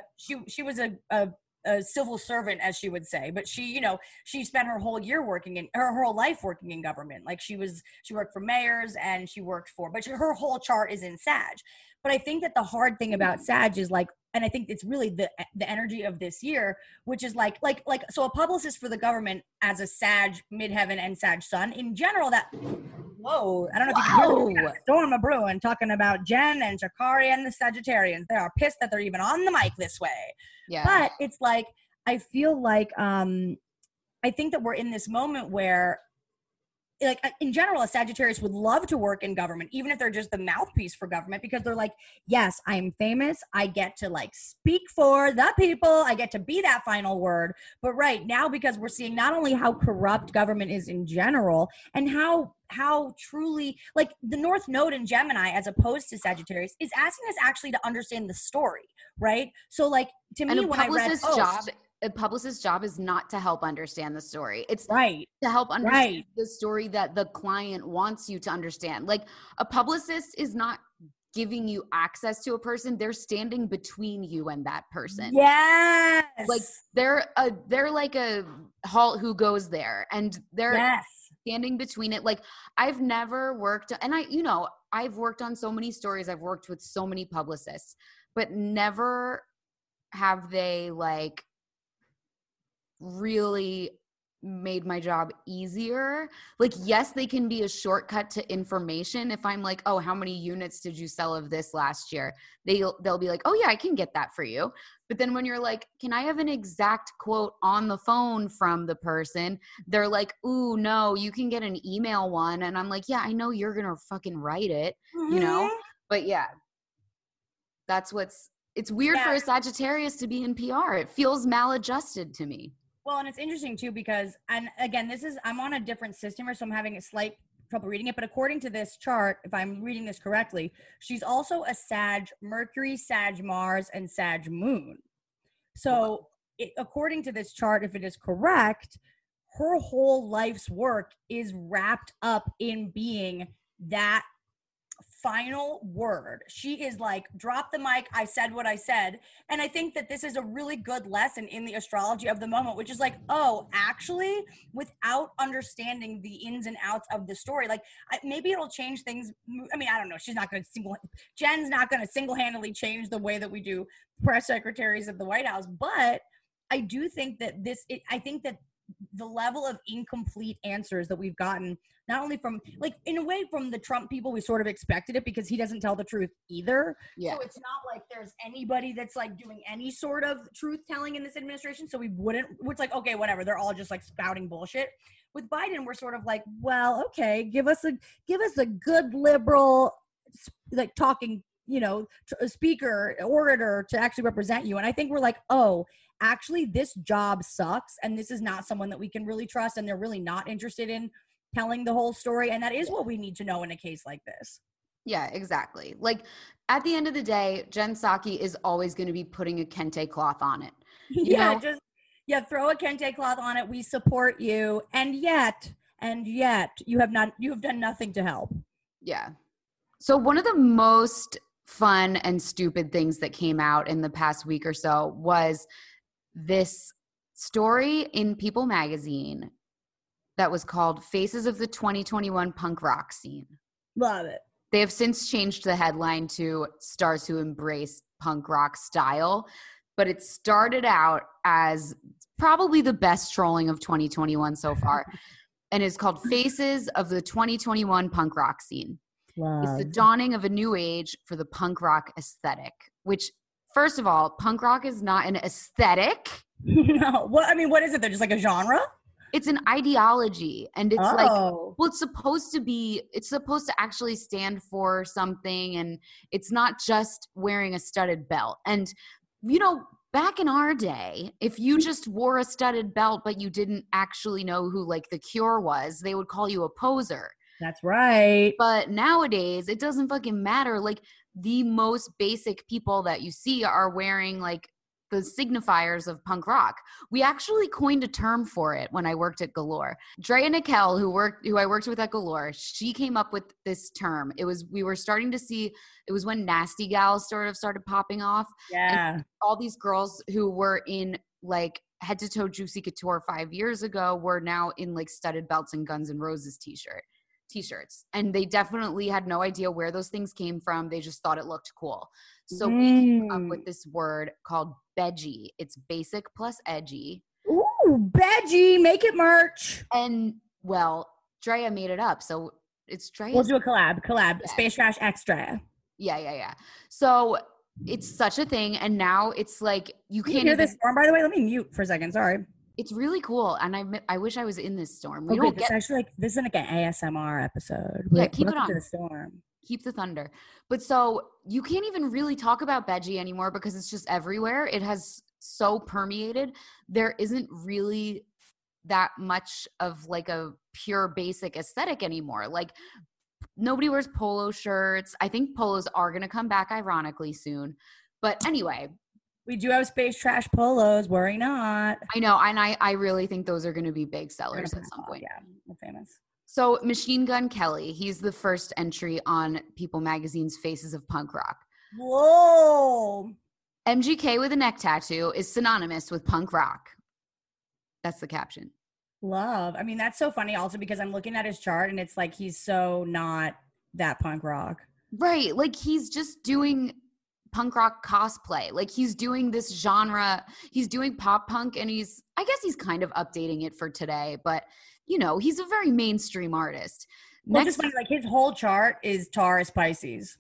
civil servant, as she would say, but she spent her whole life working in government. Like she worked for mayors and but her whole chart is in Sag. But I think that the hard thing about Sag is like, and I think it's really the energy of this year, which is like, so a publicist for the government as a Sag midheaven and Sag sun in general, that, whoa, I don't know if you can hear the storm of brewing talking about Jen and Shakari and the Sagittarians. They are pissed that they're even on the mic this way. Yeah. But it's like, I feel like, I think that we're in this moment where, like, in general, a Sagittarius would love to work in government, even if they're just the mouthpiece for government, because they're like, yes, I'm famous. I get to like speak for the people. I get to be that final word. But right now, because we're seeing not only how corrupt government is in general and how truly, like, the North Node in Gemini, as opposed to Sagittarius, is asking us actually to understand the story, right? So like, to me, when I read a publicist's job is not to help understand the story. It's right to help understand the story that the client wants you to understand. Like, a publicist is not giving you access to a person. They're standing between you and that person. Yes. Like, they're like a halt who goes there, and they're standing between it. Like I've never worked, and I've worked on so many stories. I've worked with so many publicists, but never have they like really made my job easier. Like, yes, they can be a shortcut to information. If I'm like, oh, how many units did you sell of this last year? They'll be like, oh yeah, I can get that for you. But then when you're like, can I have an exact quote on the phone from the person? They're like, ooh, no, you can get an email one. And I'm like, yeah, I know you're going to fucking write it, But yeah, it's weird for a Sagittarius to be in PR. It feels maladjusted to me. Well, and it's interesting too because, and again, I'm on a different system, so I'm having a slight trouble reading it. But according to this chart, if I'm reading this correctly, she's also a Sag Mercury, Sag Mars, and Sag Moon. So according to this chart, if it is correct, her whole life's work is wrapped up in being that final word. She is like, drop the mic, I said what I said. And I think that this is a really good lesson in the astrology of the moment, which is like, oh, actually, without understanding the ins and outs of the story, like maybe it'll change things. I mean, I don't know. Jen's not going to single-handedly change the way that we do press secretaries at the White House. But I do think that I think that the level of incomplete answers that we've gotten, not only from, like, in a way from the Trump people, we sort of expected it because he doesn't tell the truth either. Yeah. So it's not like there's anybody that's like doing any sort of truth telling in this administration. So it's like, okay, whatever. They're all just like spouting bullshit. With Biden, we're sort of like, well, okay, give us a good liberal, like talking, speaker, orator to actually represent you. And I think we're like, oh, actually, this job sucks, and this is not someone that we can really trust, and they're really not interested in telling the whole story. And that is what we need to know in a case like this. Yeah, exactly. Like, at the end of the day, Jen Psaki is always going to be putting a kente cloth on it. Throw a kente cloth on it. We support you. And yet, you have done nothing to help. Yeah. So one of the most fun and stupid things that came out in the past week or so was this story in People magazine that was called Faces of the 2021 Punk Rock Scene. Love it. They have since changed the headline to Stars Who Embrace Punk Rock Style, but it started out as probably the best trolling of 2021 so far, and is called Faces of the 2021 Punk Rock Scene. Love. It's the dawning of a new age for the punk rock aesthetic, which, first of all, punk rock is not an aesthetic. No. What is it? They're just like a genre? It's an ideology. And it's it's supposed to actually stand for something. And it's not just wearing a studded belt. And, back in our day, if you just wore a studded belt, but you didn't actually know who like The Cure was, they would call you a poser. That's right. But nowadays, it doesn't fucking matter. Like, the most basic people that you see are wearing like the signifiers of punk rock. We actually coined a term for it when I worked at Galore. Drea Nickel, who I worked with at Galore, she came up with this term. It was when Nasty Gals sort of started popping off. Yeah. And all these girls who were in like head to toe Juicy Couture 5 years ago were now in like studded belts and Guns N' Roses t-shirts. And they definitely had no idea where those things came from. They just thought it looked cool. So we came up with this word called bedgy. It's basic plus edgy. Ooh, bedgy. Make it merch. And, well, Drea made it up. So it's Drea. We'll do a collab. Yeah. Space Trash X Drea. Yeah. So it's such a thing. And now it's like you can't hear this storm, by the way? Let me mute for a second. Sorry. It's really cool, and I wish I was in this storm. This is like an ASMR episode. Keep it on. The storm. Keep the thunder. But so you can't even really talk about Bedgy anymore because it's just everywhere. It has so permeated. There isn't really that much of like a pure basic aesthetic anymore. Like, nobody wears polo shirts. I think polos are going to come back ironically soon. But anyway. We do have Space Trash polos. Worry not. I know. And I really think those are going to be big sellers at some point. Yeah, they're famous. So Machine Gun Kelly, he's the first entry on People Magazine's Faces of Punk Rock. Whoa. MGK with a neck tattoo is synonymous with punk rock. That's the caption. Love. I mean, that's so funny also because I'm looking at his chart and it's like he's so not that punk rock. Right. Like he's just doing punk rock cosplay. Like he's doing this genre. He's doing pop punk and I guess he's kind of updating it for today, but you know, he's a very mainstream artist. Well, just funny, like his whole chart is Taurus Pisces.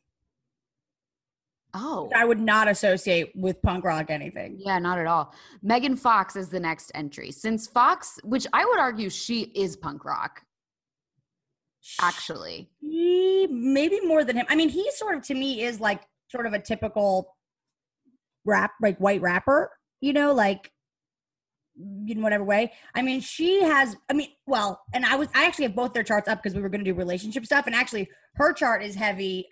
Oh. I would not associate with punk rock anything. Yeah, not at all. Megan Fox is the next entry. Since Fox, which I would argue she is punk rock, actually. Maybe more than him. I mean, he sort of, to me, is like sort of a typical rap, like white rapper, you know, like in whatever way. I mean, she has, I mean, well, and I actually have both their charts up because we were going to do relationship stuff. And actually her chart is heavy,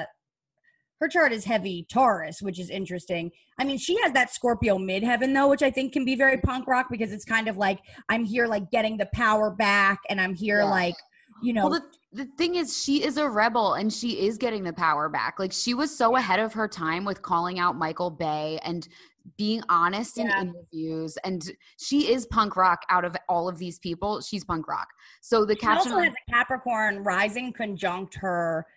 Taurus, which is interesting. I mean, she has that Scorpio midheaven though, which I think can be very punk rock because it's kind of like, I'm here like getting the power back and I'm here like, you know. Well, the thing is, she is a rebel and she is getting the power back. Like she was so ahead of her time with calling out Michael Bay and being honest in interviews. And she is punk rock out of all of these people. She's punk rock. So the caption also has a Capricorn rising conjunct her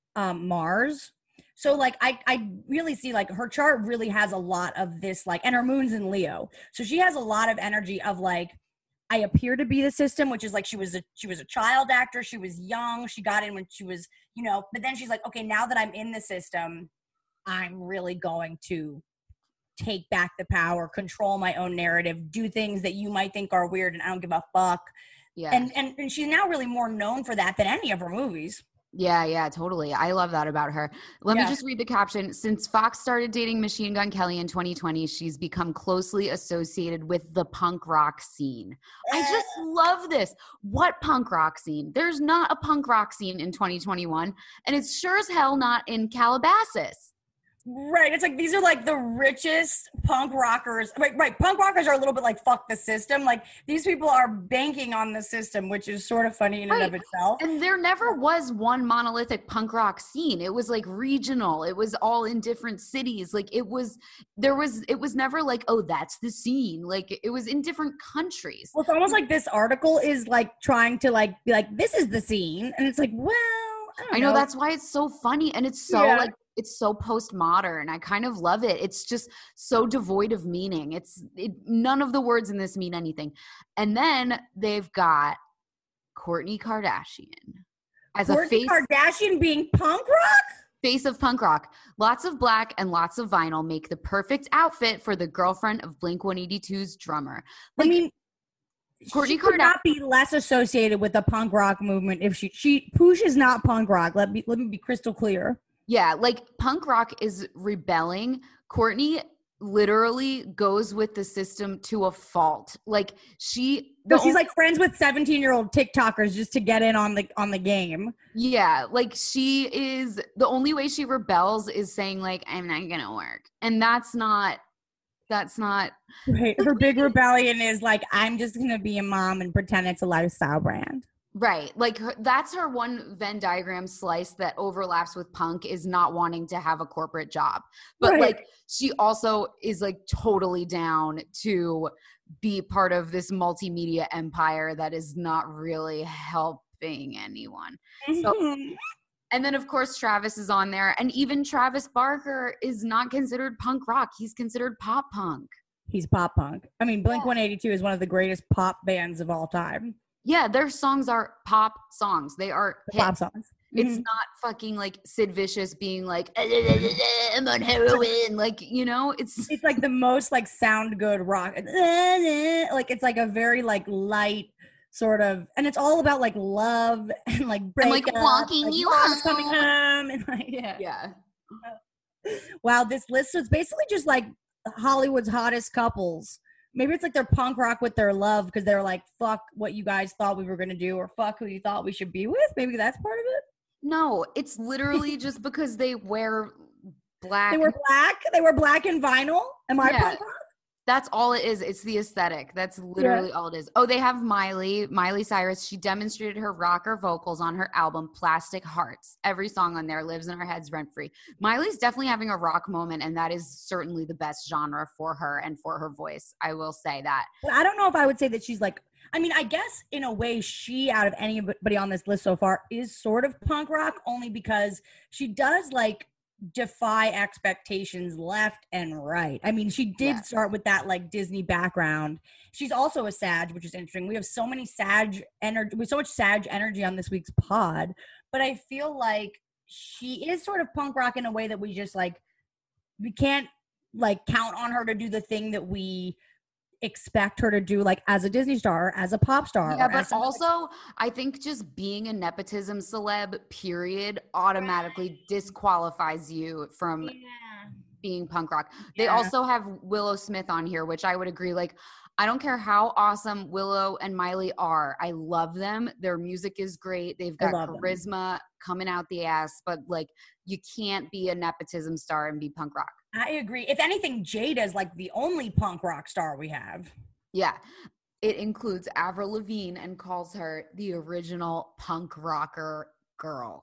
Mars. So like I really see like her chart really has a lot of this like, and her moon's in Leo. So she has a lot of energy of like, I appear to be the system, which is like she was a child actor. She was young. She got in when she was, you know, but then she's like, okay, now that I'm in the system, I'm really going to take back the power, control my own narrative, do things that you might think are weird and I don't give a fuck. Yeah. And she's now really more known for that than any of her movies. Yeah, totally. I love that about her. Let me just read the caption. Since Fox started dating Machine Gun Kelly in 2020, she's become closely associated with the punk rock scene. I just love this. What punk rock scene? There's not a punk rock scene in 2021, and it's sure as hell not in Calabasas. Right. It's like, these are like the richest punk rockers. Right. Punk rockers are a little bit like, fuck the system. Like these people are banking on the system, which is sort of funny in and of itself. And there never was one monolithic punk rock scene. It was like regional. It was all in different cities. Like it was never like, oh, that's the scene. Like it was in different countries. Well, it's almost like this article is like trying to like be like, this is the scene. And it's like, well, I know that's why it's so funny. And it's so like, it's so postmodern. I kind of love it. It's just so devoid of meaning. None of the words in this mean anything. And then they've got Kourtney Kardashian as a face. Kardashian being punk rock? Face of punk rock. Lots of black and lots of vinyl make the perfect outfit for the girlfriend of Blink-182's drummer. Like, I mean, Kourtney could not be less associated with the punk rock movement if she Poosh is not punk rock. Let me be crystal clear. Yeah, like punk rock is rebelling. Kourtney literally goes with the system to a fault. Like she's like friends with 17-year-old TikTokers just to get in on the game. Yeah, like she is, the only way she rebels is saying like, I'm not gonna work. And that's not right. Her big rebellion is like, I'm just gonna be a mom and pretend it's a lifestyle brand. Right. Like that's her one Venn diagram slice that overlaps with punk is not wanting to have a corporate job. But like she also is like totally down to be part of this multimedia empire that is not really helping anyone. So, and then of course Travis is on there, and even Travis Barker is not considered punk rock. He's considered pop punk. He's pop punk. I mean, Blink-182 is one of the greatest pop bands of all time. Yeah, their songs are pop songs. They are pop songs. It's not fucking like Sid Vicious being like, I'm on heroin. Like, you know, it's like the most like sound good rock. Like it's like a very like light sort of, and it's all about like love and like breakup. And like walking you home. Coming home and like, yeah. Wow, this list is basically just like Hollywood's hottest couples. Maybe it's like they're punk rock with their love because they're like, fuck what you guys thought we were going to do, or fuck who you thought we should be with. Maybe that's part of it. No, it's literally just because they wear black. They wear black and vinyl. Am I punk rock? That's all it is. It's the aesthetic. That's literally all it is. Oh, they have Miley Cyrus. She demonstrated her rocker vocals on her album, Plastic Hearts. Every song on there lives in our heads rent-free. Miley's definitely having a rock moment, and that is certainly the best genre for her and for her voice. I will say that. But I don't know if I would say that she's like, I mean, I guess in a way she, out of anybody on this list so far, is sort of punk rock, only because she does like defy expectations left and right. I mean, she did start with that like Disney background. She's also a Sag, which is interesting. We have so many Sag energy, we have so much Sag energy on this week's pod, but I feel like she is sort of punk rock in a way that we just like, we can't like count on her to do the thing that we expect her to do, like as a Disney star, as a pop star. Yeah, but also I think just being a nepotism celeb, period, automatically disqualifies you from being punk rock. They also have Willow Smith on here, which I would agree. Like, I don't care how awesome Willow and Miley are. I love them. Their music is great. They've got charisma coming out the ass, but like, you can't be a nepotism star and be punk rock. I agree. If anything, Jada is like the only punk rock star we have. Yeah. It includes Avril Lavigne and calls her the original punk rocker girl.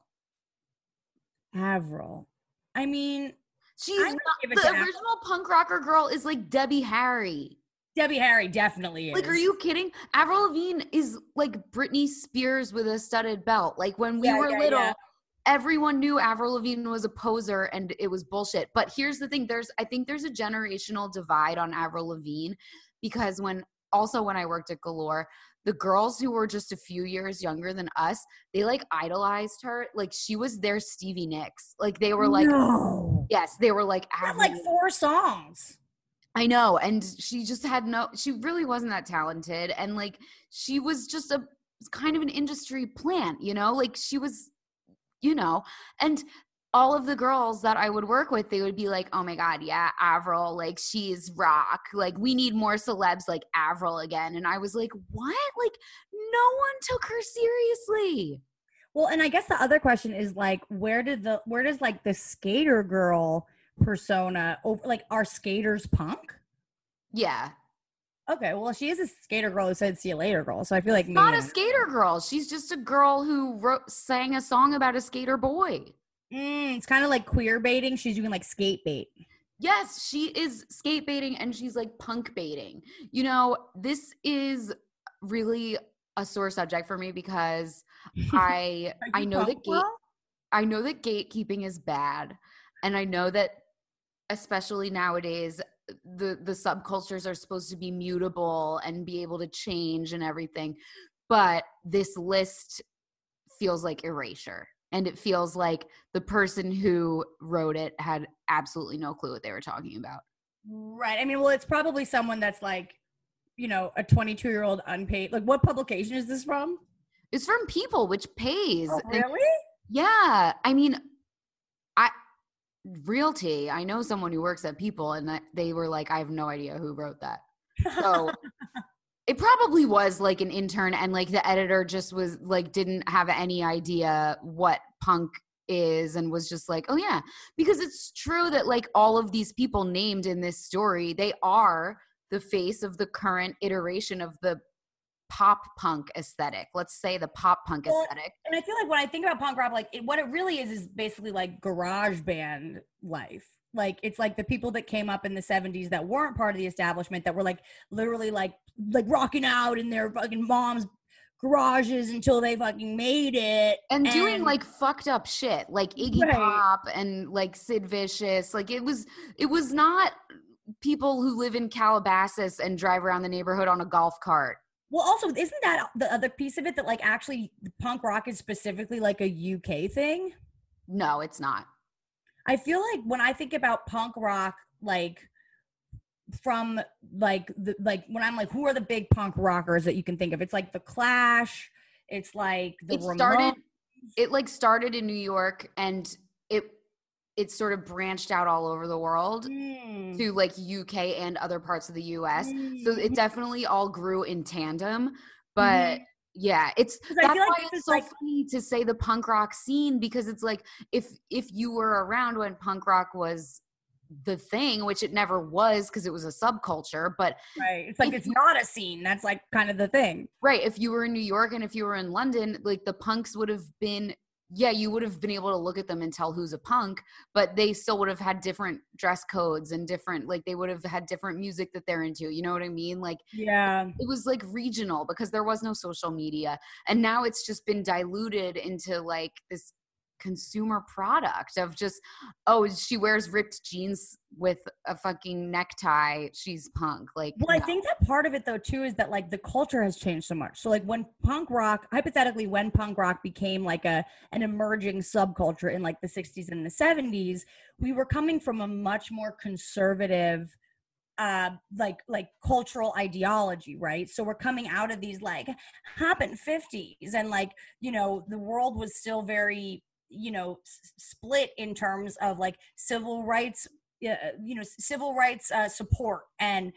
Avril. I mean, she's not, the original punk rocker girl is like Debbie Harry. Debbie Harry definitely is. Like, are you kidding? Avril Lavigne is like Britney Spears with a studded belt. Like, when we were little, everyone knew Avril Lavigne was a poser and it was bullshit. But here's the thing. I think there's a generational divide on Avril Lavigne, because when I worked at Galore, the girls who were just a few years younger than us, they like idolized her. Like, she was their Stevie Nicks. Like, they were like, yes, they were like, had like 4 songs. I know. And she just she really wasn't that talented. And like, she was just kind of an industry plant, you know, like she was, you know, and all of the girls that I would work with, they would be like, oh my God, yeah, Avril, like she's rock. Like, we need more celebs like Avril again. And I was like, what? Like, no one took her seriously. Well, and I guess the other question is like, where does like the skater girl persona over, like, are skaters punk? Yeah. Okay, well, she is a skater girl who said "see you later" girl, so I feel like not a skater girl. She's just a girl who sang a song about a skater boy. It's kind of like queer baiting. She's doing like skate bait. Yes, she is skate baiting, and she's like punk baiting. You know, this is really a sore subject for me, because I know that gatekeeping is bad, and I know that especially nowadays the subcultures are supposed to be mutable and be able to change and everything, but this list feels like erasure, and it feels like the person who wrote it had absolutely no clue what they were talking about. Right. I mean, well, it's probably someone that's like, you know, a 22-year-old unpaid. Like, what publication is this from? It's from People, which pays. Oh, really? Yeah. I mean, Realty, I know someone who works at People, and they were like, I have no idea who wrote that. So it probably was like an intern, and like the editor just was like, didn't have any idea what punk is, and was just like, oh yeah, because it's true that like all of these people named in this story, they are the face of the current iteration of the pop punk aesthetic. Let's say the pop punk aesthetic. And I feel like when I think about punk rock, like what it really is basically like garage band life. Like, it's like the people that came up in the 70s that weren't part of the establishment, that were like literally like rocking out in their fucking mom's garages until they fucking made it. And doing like fucked up shit, like Iggy Pop and like Sid Vicious. Like, it was not people who live in Calabasas and drive around the neighborhood on a golf cart. Well, also, isn't that the other piece of it, that like actually punk rock is specifically like a UK thing? No, it's not. I feel like when I think about punk rock, like from like when I'm like, who are the big punk rockers that you can think of? It's like the Clash. It's like the Ramones. It started in New York, and it sort of branched out all over the world to like UK and other parts of the US. So it definitely all grew in tandem. But yeah, that's why it's so funny to say the punk rock scene, because it's like, if you were around when punk rock was the thing, which it never was because it was a subculture. But right, it's like it's not a scene. That's like kind of the thing. Right. If you were in New York and if you were in London, like the punks would have been, yeah, you would have been able to look at them and tell who's a punk, but they still would have had different dress codes and different, like they would have had different music that they're into. You know what I mean? Like, yeah, it was like regional because there was no social media. And now it's just been diluted into like this consumer product of just, oh, she wears ripped jeans with a fucking necktie, she's punk. Like, well, I think that part of it though too is that like the culture has changed so much. So like when punk rock, hypothetically, when punk rock became like an emerging subculture in like the 60s and the 70s, we were coming from a much more conservative like cultural ideology, right? So we're coming out of these like happened 50s, and like, you know, the world was still very, you know, split in terms of like civil rights, civil rights support and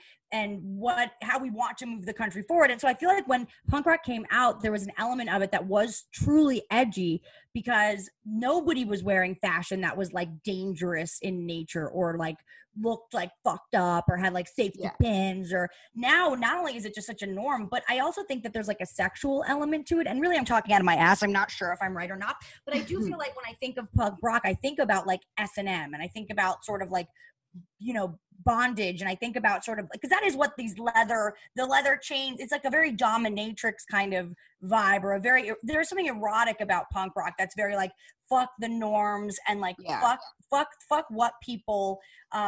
how we want to move the country forward. And so I feel like when punk rock came out, there was an element of it that was truly edgy because nobody was wearing fashion that was like dangerous in nature or like looked like fucked up or had like safety pins. Or now, not only is it just such a norm, but I also think that there's like a sexual element to it. And really, I'm talking out of my ass. I'm not sure if I'm right or not, but I do feel like when I think of punk rock, I think about like S&M, and I think about sort of like, you know, Bondage, and I think about sort of, because that is what the leather chains, it's like a very dominatrix kind of vibe, or there's something erotic about punk rock that's very like fuck the norms and like fuck what people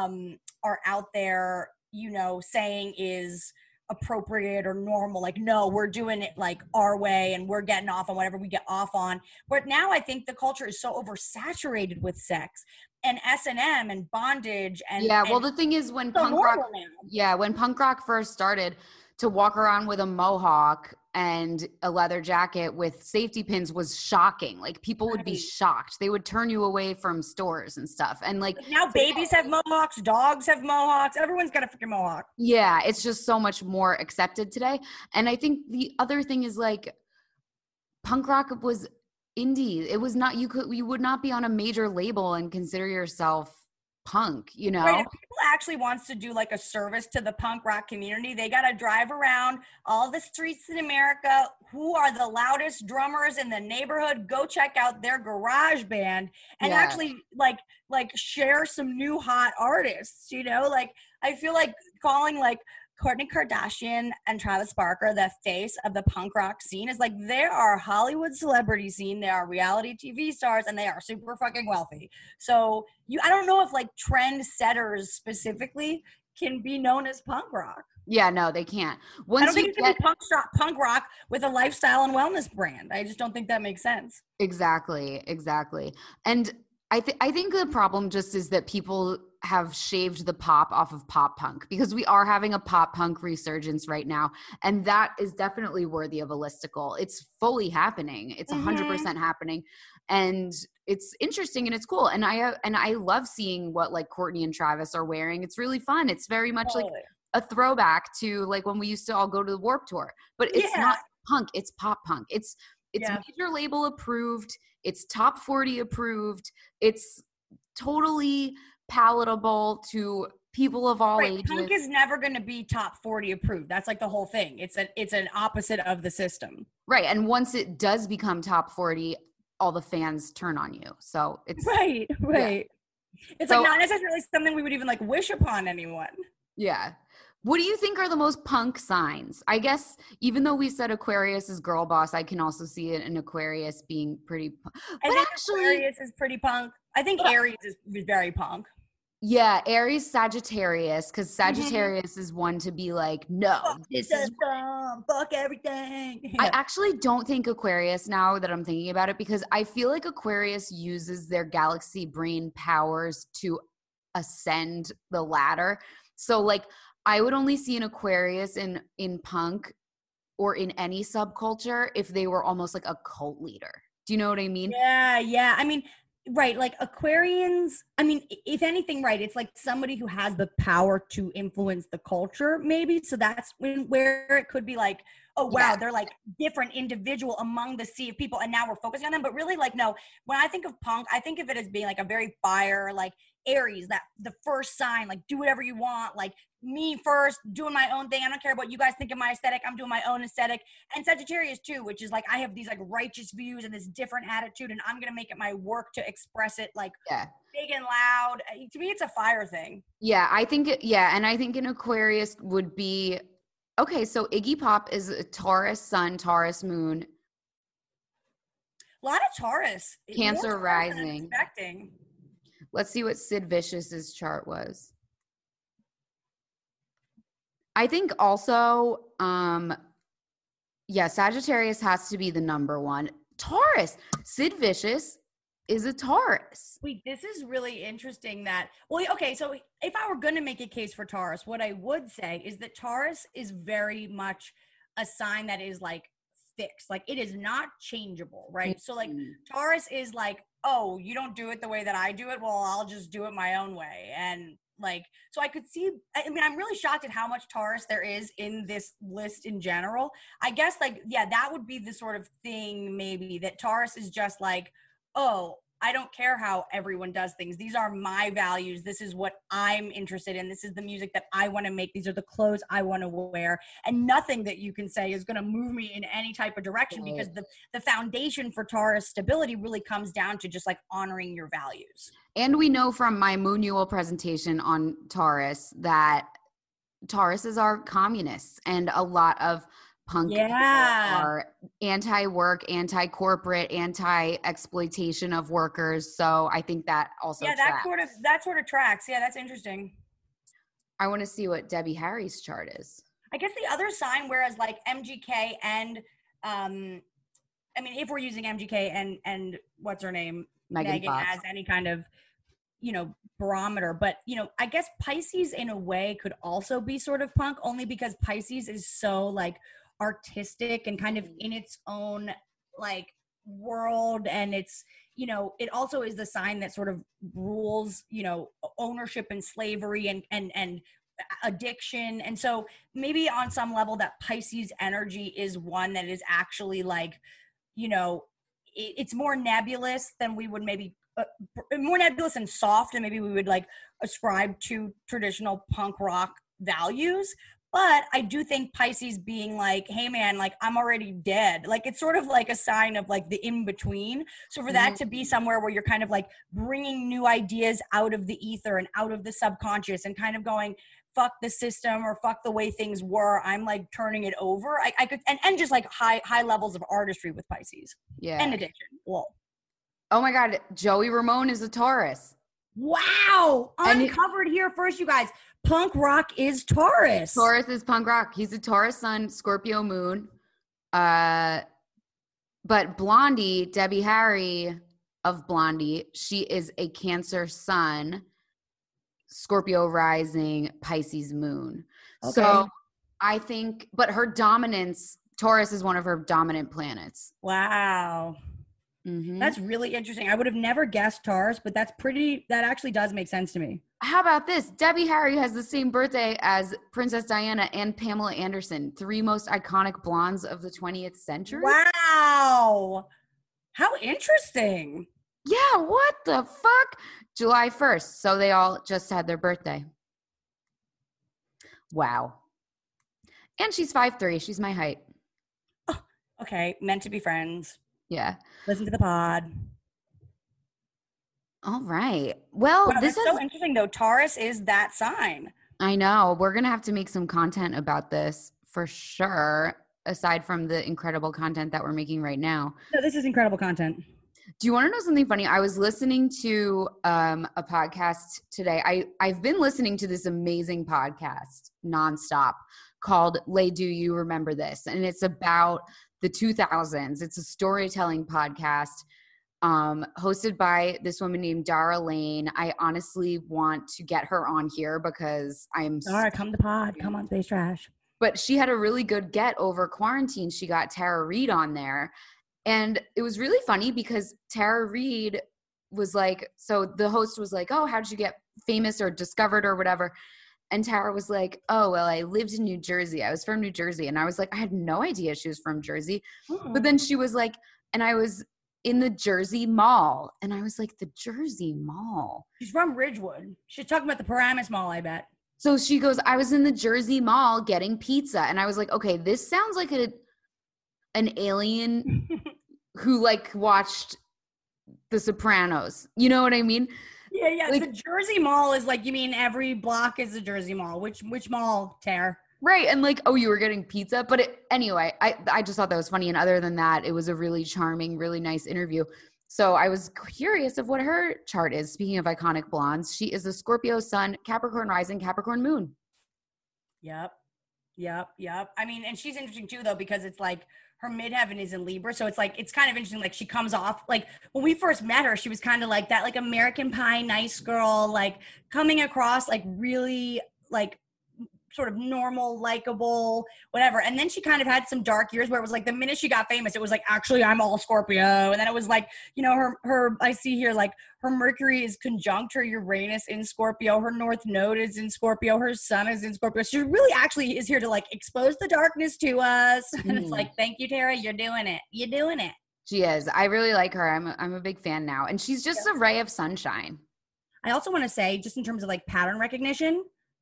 are out there, you know, saying is appropriate or normal. Like, no, we're doing it like our way and we're getting off on whatever we get off on. But now I think the culture is so oversaturated with sex and S&M and bondage and well, the thing is when punk rock first started, to walk around with a mohawk and a leather jacket with safety pins was shocking. Like people would be shocked. They would turn you away from stores and stuff. And like now babies have mohawks, dogs have mohawks. Everyone's got a freaking mohawk. Yeah. It's just so much more accepted today. And I think the other thing is like punk rock was indie. It was not, you would not be on a major label and consider yourself punk, you know? Right, if people actually wants to do like a service to the punk rock community, they got to drive around all the streets in America. Who are the loudest drummers in the neighborhood? Go check out their garage band and actually like share some new hot artists, you know? Like I feel like calling like Kourtney Kardashian and Travis Barker the face of the punk rock scene is like, they are Hollywood celebrity scene, they are reality TV stars, and they are super fucking wealthy. So I don't know if like trend setters specifically can be known as punk rock. Yeah, no, they can't. I don't think it can be punk rock with a lifestyle and wellness brand. I just don't think that makes sense. Exactly. And I think the problem just is that people have shaved the pop off of pop punk, because we are having a pop punk resurgence right now. And that is definitely worthy of a listicle. It's fully happening. It's 100% happening. And it's interesting and it's cool. And I love seeing what like Kourtney and Travis are wearing. It's really fun. It's very much like a throwback to like when we used to all go to the Warped Tour, but it's not punk. It's pop punk. It's major label approved. It's top 40 approved. It's totally palatable to people of all ages. Punk is never going to be top 40 approved. That's like the whole thing. It's an opposite of the system. Right. And once it does become top 40, all the fans turn on you. So it's right. Yeah. It's like not necessarily something we would even like wish upon anyone. Yeah. What do you think are the most punk signs? I guess even though we said Aquarius is girl boss, I can also see it in Aquarius being pretty I think Aquarius is pretty punk. I think Aries is very punk. Yeah, Aries, Sagittarius, because Sagittarius is one to be like, no, this is dumb. Fuck everything. Yeah. I actually don't think Aquarius, now that I'm thinking about it, because I feel like Aquarius uses their galaxy brain powers to ascend the ladder. So like I would only see an Aquarius in punk or in any subculture if they were almost like a cult leader. Do you know what I mean? Yeah. I mean, right. Like Aquarians, I mean, if anything, right, it's like somebody who has the power to influence the culture, maybe. So that's where it could be like, oh wow, they're like different individual among the sea of people, and now we're focusing on them. But really, like, no, when I think of punk, I think of it as being like a very fire, like Aries, that the first sign, like do whatever you want, like me first, doing my own thing. I don't care what you guys think of my aesthetic. I'm doing my own aesthetic. And Sagittarius too, which is like I have these like righteous views and this different attitude, and I'm gonna make it my work to express it like big and loud. To me, it's a fire thing. Yeah, I think and I think an Aquarius would be okay. So Iggy Pop is a Taurus sun, Taurus moon. A lot of Taurus. Cancer rising. Than I'm expecting. Let's see what Sid Vicious's chart was. I think also, Sagittarius has to be the number one. Taurus. Sid Vicious is a Taurus. Wait, this is really interesting that, well, okay, so if I were going to make a case for Taurus, what I would say is that Taurus is very much a sign that is like fixed. Like it is not changeable, right? So like Taurus is like, oh, you don't do it the way that I do it. Well, I'll just do it my own way. And like, so I could see, I mean, I'm really shocked at how much Taurus there is in this list in general. I guess like, yeah, that would be the sort of thing maybe that Taurus is just like, oh, I don't care how everyone does things. These are my values. This is what I'm interested in. This is the music that I want to make. These are the clothes I want to wear. And nothing that you can say is going to move me in any type of direction because the foundation for Taurus stability really comes down to just like honoring your values. And we know from my Moonual presentation on Taurus that Tauruses are communists, and a lot of punk people are anti-work, anti-corporate, anti-exploitation of workers. So I think that also tracks. that sort of tracks. Yeah, that's interesting. I want to see what Debbie Harry's chart is. I guess the other sign, whereas like MGK and I mean, if we're using MGK and what's her name, Megan as any kind of, you know, barometer, but you know, I guess Pisces in a way could also be sort of punk, only because Pisces is so like artistic and kind of in its own like world, and it's, you know, it also is the sign that sort of rules, you know, ownership and slavery and addiction. And so maybe on some level that Pisces energy is one that is actually like, you know, it's more nebulous than we would maybe more nebulous and soft than maybe we would like ascribe to traditional punk rock values. But I do think Pisces being like, hey man, like I'm already dead. Like it's sort of like a sign of like the in-between. So for that to be somewhere where you're kind of like bringing new ideas out of the ether and out of the subconscious and kind of going, fuck the system or fuck the way things were, I'm like turning it over. I could, and just like high levels of artistry with Pisces. Yeah. And addiction. Whoa. Oh my God. Joey Ramone is a Taurus. Wow. Uncovered here first, you guys. Punk rock is Taurus. Taurus is punk rock. He's a Taurus sun, Scorpio moon. But Blondie, Debbie Harry of Blondie, she is a Cancer sun, Scorpio rising, Pisces moon. Okay. So I think, but her dominance, Taurus is one of her dominant planets. Wow. Mm-hmm. That's really interesting. I would have never guessed Taurus, but that actually does make sense to me. How about this? Debbie Harry has the same birthday as Princess Diana and Pamela Anderson, 3 most iconic blondes of the 20th century. Wow. How interesting. Yeah, what the fuck? July 1st. So they all just had their birthday. Wow. And she's 5'3". She's my height. Oh, okay. Meant to be friends. Yeah. Listen to the pod. All right. Well, wow, this is so interesting though. Taurus is that sign. I know. We're going to have to make some content about this for sure, aside from the incredible content that we're making right now. No, this is incredible content. Do you want to know something funny? I was listening to a podcast today. I've been listening to this amazing podcast nonstop called Lay Do You Remember This? And it's about the 2000s. It's a storytelling podcast hosted by this woman named Dara Lane. I honestly want to get her on here because I'm Dara, come to pod. Come on, Space Trash. But she had a really good get over quarantine. She got Tara Reid on there. And it was really funny because Tara Reid was like, so the host was like, oh, how did you get famous or discovered or whatever? And Tara was like, oh, well, I lived in New Jersey. I was from New Jersey. And I was like, I had no idea she was from Jersey. But then she was like, and I was in the Jersey Mall. And I was like, the Jersey Mall? She's from Ridgewood. She's talking about the Paramus Mall, I bet. So she goes, I was in the Jersey Mall getting pizza. And I was like, okay, this sounds like an alien who like watched The Sopranos. You know what I mean? Yeah. Like, the Jersey Mall is like, you mean every block is a Jersey Mall? Which mall, Tara? right. And like, oh, you were getting pizza. But anyway, I just thought that was funny. And other than that, it was a really charming, really nice interview. So I was curious of what her chart is. Speaking of iconic blondes, she is a Scorpio sun, Capricorn rising, Capricorn moon. Yep. I mean, and she's interesting too, though, because it's like her midheaven is in Libra. So it's like, it's kind of interesting. Like she comes off, like when we first met her, she was kind of like that, like American Pie, nice girl, like coming across like really like sort of normal, likable, whatever. And then she kind of had some dark years where it was like the minute she got famous, it was like, actually, I'm all Scorpio. And then it was like, you know, her I see here, like her Mercury is conjunct her Uranus in Scorpio. Her North Node is in Scorpio. Her Sun is in Scorpio. She really actually is here to like expose the darkness to us. And it's like, thank you, Tara. You're doing it. You're doing it. She is. I really like her. I'm a big fan now. And she's just a ray of sunshine. I also want to say, just in terms of like pattern recognition,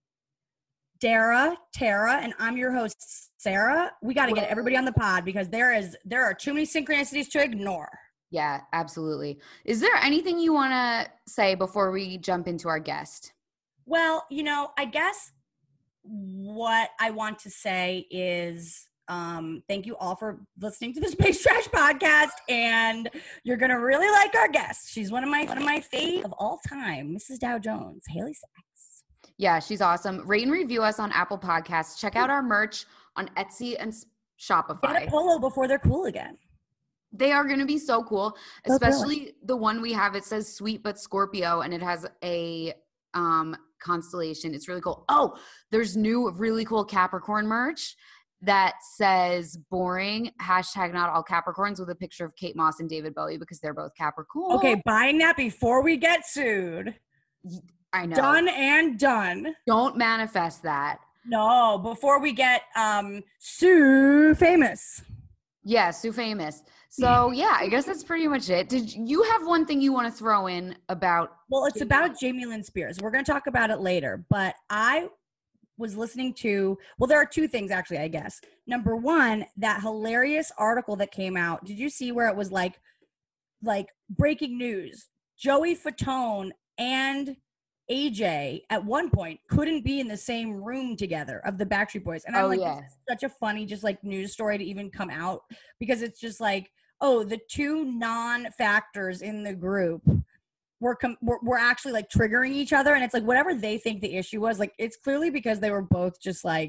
Dara, Tara, and I'm your host, Sarah. We got to get everybody on the pod because there are too many synchronicities to ignore. Yeah, absolutely. Is there anything you want to say before we jump into our guest? Well, you know, I guess what I want to say is thank you all for listening to the Space Trash podcast, and you're gonna really like our guest. She's one of my faves of all time, Mrs. Dow Jones, Haley Sachs. Yeah, she's awesome. Rate and review us on Apple Podcasts. Check out our merch on Etsy and Shopify. Get a polo before they're cool again. They are going to be so cool, especially the one we have. It says Sweet But Scorpio, and it has a constellation. It's really cool. Oh, there's new really cool Capricorn merch that says boring, hashtag not all Capricorns, with a picture of Kate Moss and David Bowie because they're both Capricorn. Okay, buying that before we get sued. I know. Done and done. Don't manifest that. No, before we get Sue famous. Yeah, Sue famous. So yeah, I guess that's pretty much it. Did you have one thing you want to throw in about? Well, it's about Jamie Lynn Spears. We're going to talk about it later, but I was listening to, well, there are two things actually, I guess. Number one, that hilarious article that came out. Did you see where it was like breaking news? Joey Fatone and AJ at one point couldn't be in the same room together of the Backstreet Boys. And I'm this is such a funny just like news story to even come out because it's just like, oh, the two non-factors in the group were actually like triggering each other. And it's like whatever they think the issue was, like it's clearly because they were both just like,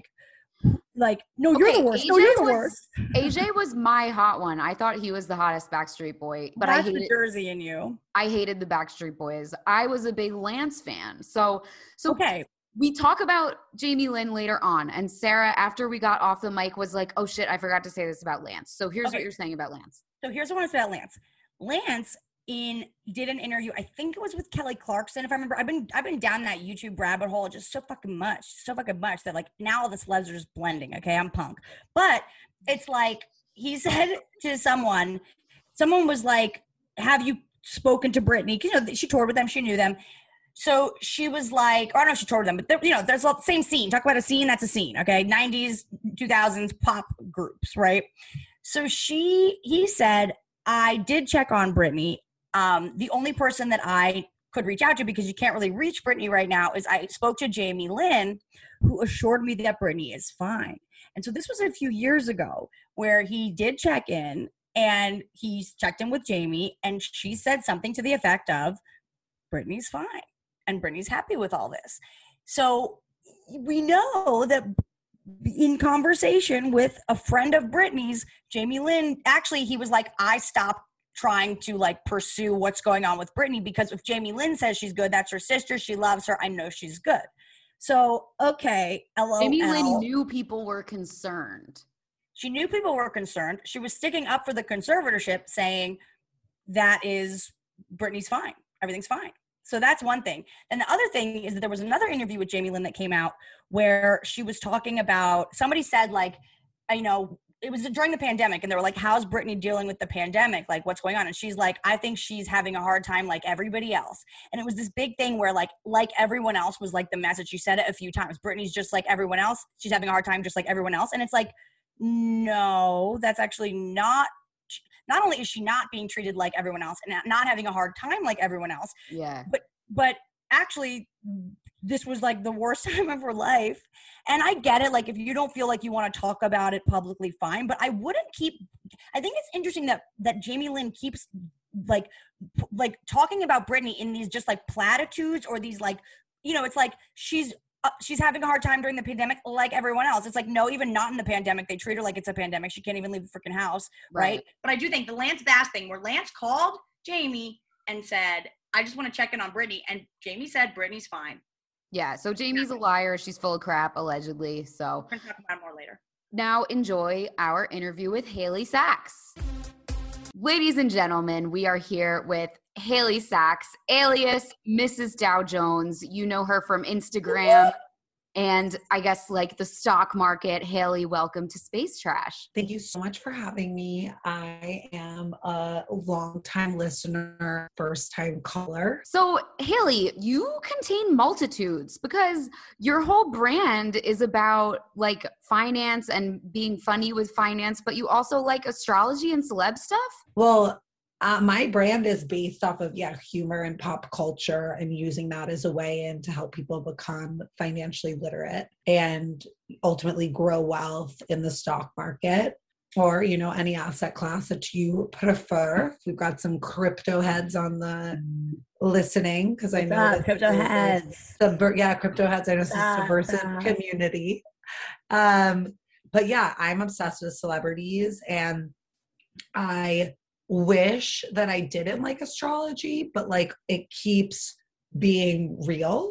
no, you're the worst. No, you're the worst. AJ was my hot one. I thought he was the hottest Backstreet Boy, but That's the Jersey in you. I hated the Backstreet Boys. I was a big Lance fan. So okay. We talk about Jamie Lynn later on, and Sarah, after we got off the mic, was like, oh shit, I forgot to say this about Lance. So here's what you're saying about Lance. So here's what I want to say about Lance. Lance did an interview, I think it was with Kelly Clarkson, if I remember. I've been down that YouTube rabbit hole just so fucking much that like now all the celebs are just blending. Okay, I'm punk. But it's like he said to someone was like, have you spoken to Britney? Because, you know, she toured with them, she knew them. So she was like, or I don't know if she toured with them, but you know, there's the same scene. Talk about a scene, that's a scene, okay? 90s, 2000s pop groups, right? So he said, I did check on Britney. The only person that I could reach out to, because you can't really reach Britney right now, is I spoke to Jamie Lynn, who assured me that Britney is fine. And so this was a few years ago where he did check in, and he checked in with Jamie, and she said something to the effect of, Britney's fine, and Britney's happy with all this. So we know that in conversation with a friend of Britney's, Jamie Lynn, actually, he was like, I stopped trying to like pursue what's going on with Britney, because if Jamie Lynn says she's good, that's her sister, she loves her, I know she's good. So, okay, LOL. Jamie Lynn knew people were concerned. She knew people were concerned. She was sticking up for the conservatorship, saying that is, Britney's fine. Everything's fine. So that's one thing. And the other thing is that there was another interview with Jamie Lynn that came out where she was talking about, somebody said like, it was during the pandemic and they were like, how's Britney dealing with the pandemic? Like what's going on? And she's like, I think she's having a hard time like everybody else. And it was this big thing where like everyone else was like the message. She said it a few times. Britney's just like everyone else. She's having a hard time just like everyone else. And it's like, no, that's actually not only is she not being treated like everyone else and not having a hard time like everyone else. Yeah. But actually this was like the worst time of her life. And I get it. Like if you don't feel like you want to talk about it publicly, fine. But I think it's interesting that Jamie Lynn keeps like talking about Britney in these just like platitudes or these like, it's like she's having a hard time during the pandemic like everyone else. It's like, no, even not in the pandemic. They treat her like it's a pandemic. She can't even leave the freaking house. Right. But I do think the Lance Bass thing where Lance called Jamie and said, I just want to check in on Britney. And Jamie said, Britney's fine. Yeah. So Jamie's a liar. She's full of crap, allegedly. So we're going to talk about it more later. Now enjoy our interview with Haley Sachs. Ladies and gentlemen, we are here with Haley Sachs, alias Mrs. Dow Jones. You know her from Instagram and I guess like the stock market. Haley, welcome to Space Trash. Thank you so much for having me. I am a longtime listener, first-time caller. So Haley, you contain multitudes because your whole brand is about like finance and being funny with finance, but you also like astrology and celeb stuff? Well, my brand is based off of, humor and pop culture and using that as a way in to help people become financially literate and ultimately grow wealth in the stock market or, any asset class that you prefer. We've got some crypto heads on the listening because I know that crypto heads. Crypto heads. I know it's a subversive community. But yeah, I'm obsessed with celebrities and I wish that I didn't like astrology, but like it keeps being real,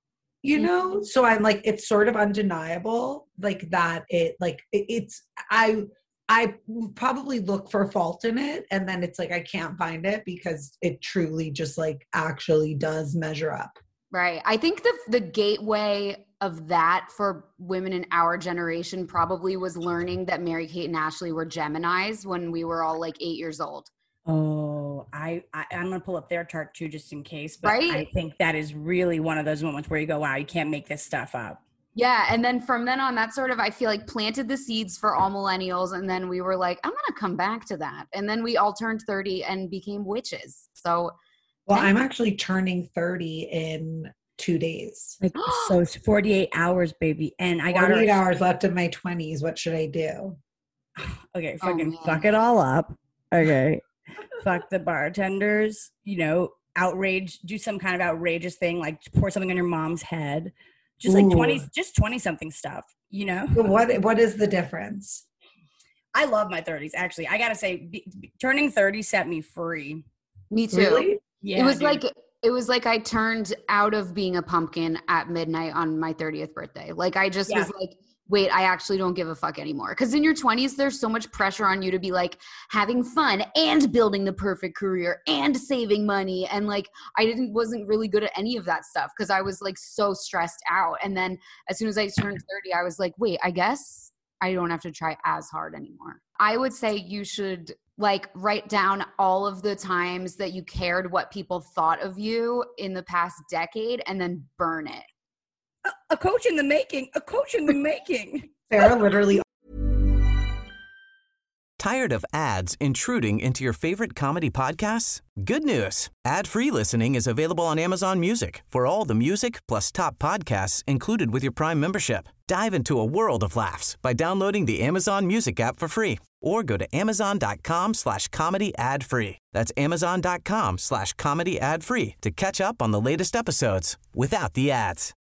So I'm like, it's sort of undeniable, like that I probably look for fault in it. And then it's like, I can't find it because it truly just like actually does measure up. Right. I think the gateway of that for women in our generation probably was learning that Mary-Kate and Ashley were Geminis when we were all like 8 years old. Oh, I'm going to pull up their chart too, just in case. But right? I think that is really one of those moments where you go, wow, you can't make this stuff up. Yeah. And then from then on, that sort of, I feel like planted the seeds for all millennials. And then we were like, I'm going to come back to that. And then we all turned 30 and became witches. So. Well, I'm actually turning 30 in 2 days. So it's 48 hours, baby. And I got 48 hours left in my 20s. What should I do? Okay, fucking fuck it all up. Okay. Fuck the bartenders, outrage, do some kind of outrageous thing, like pour something on your mom's head. Just like 20 something stuff, What is the difference? I love my 30s. Actually, I got to say turning 30 set me free. Me too. Really? Yeah, it was like I turned out of being a pumpkin at midnight on my 30th birthday. Like I just was like, wait, I actually don't give a fuck anymore. Because in your 20s, there's so much pressure on you to be like having fun and building the perfect career and saving money. And like, wasn't really good at any of that stuff because I was like so stressed out. And then as soon as I turned 30, I was like, wait, I guess I don't have to try as hard anymore. I would say you should like write down all of the times that you cared what people thought of you in the past decade and then burn it. A coach in the making. A coach in the making. Sarah literally. Tired of ads intruding into your favorite comedy podcasts? Good news. Ad-free listening is available on Amazon Music for all the music plus top podcasts included with your Prime membership. Dive into a world of laughs by downloading the Amazon Music app for free or go to amazon.com/comedy ad-free. That's amazon.com/comedy ad-free to catch up on the latest episodes without the ads.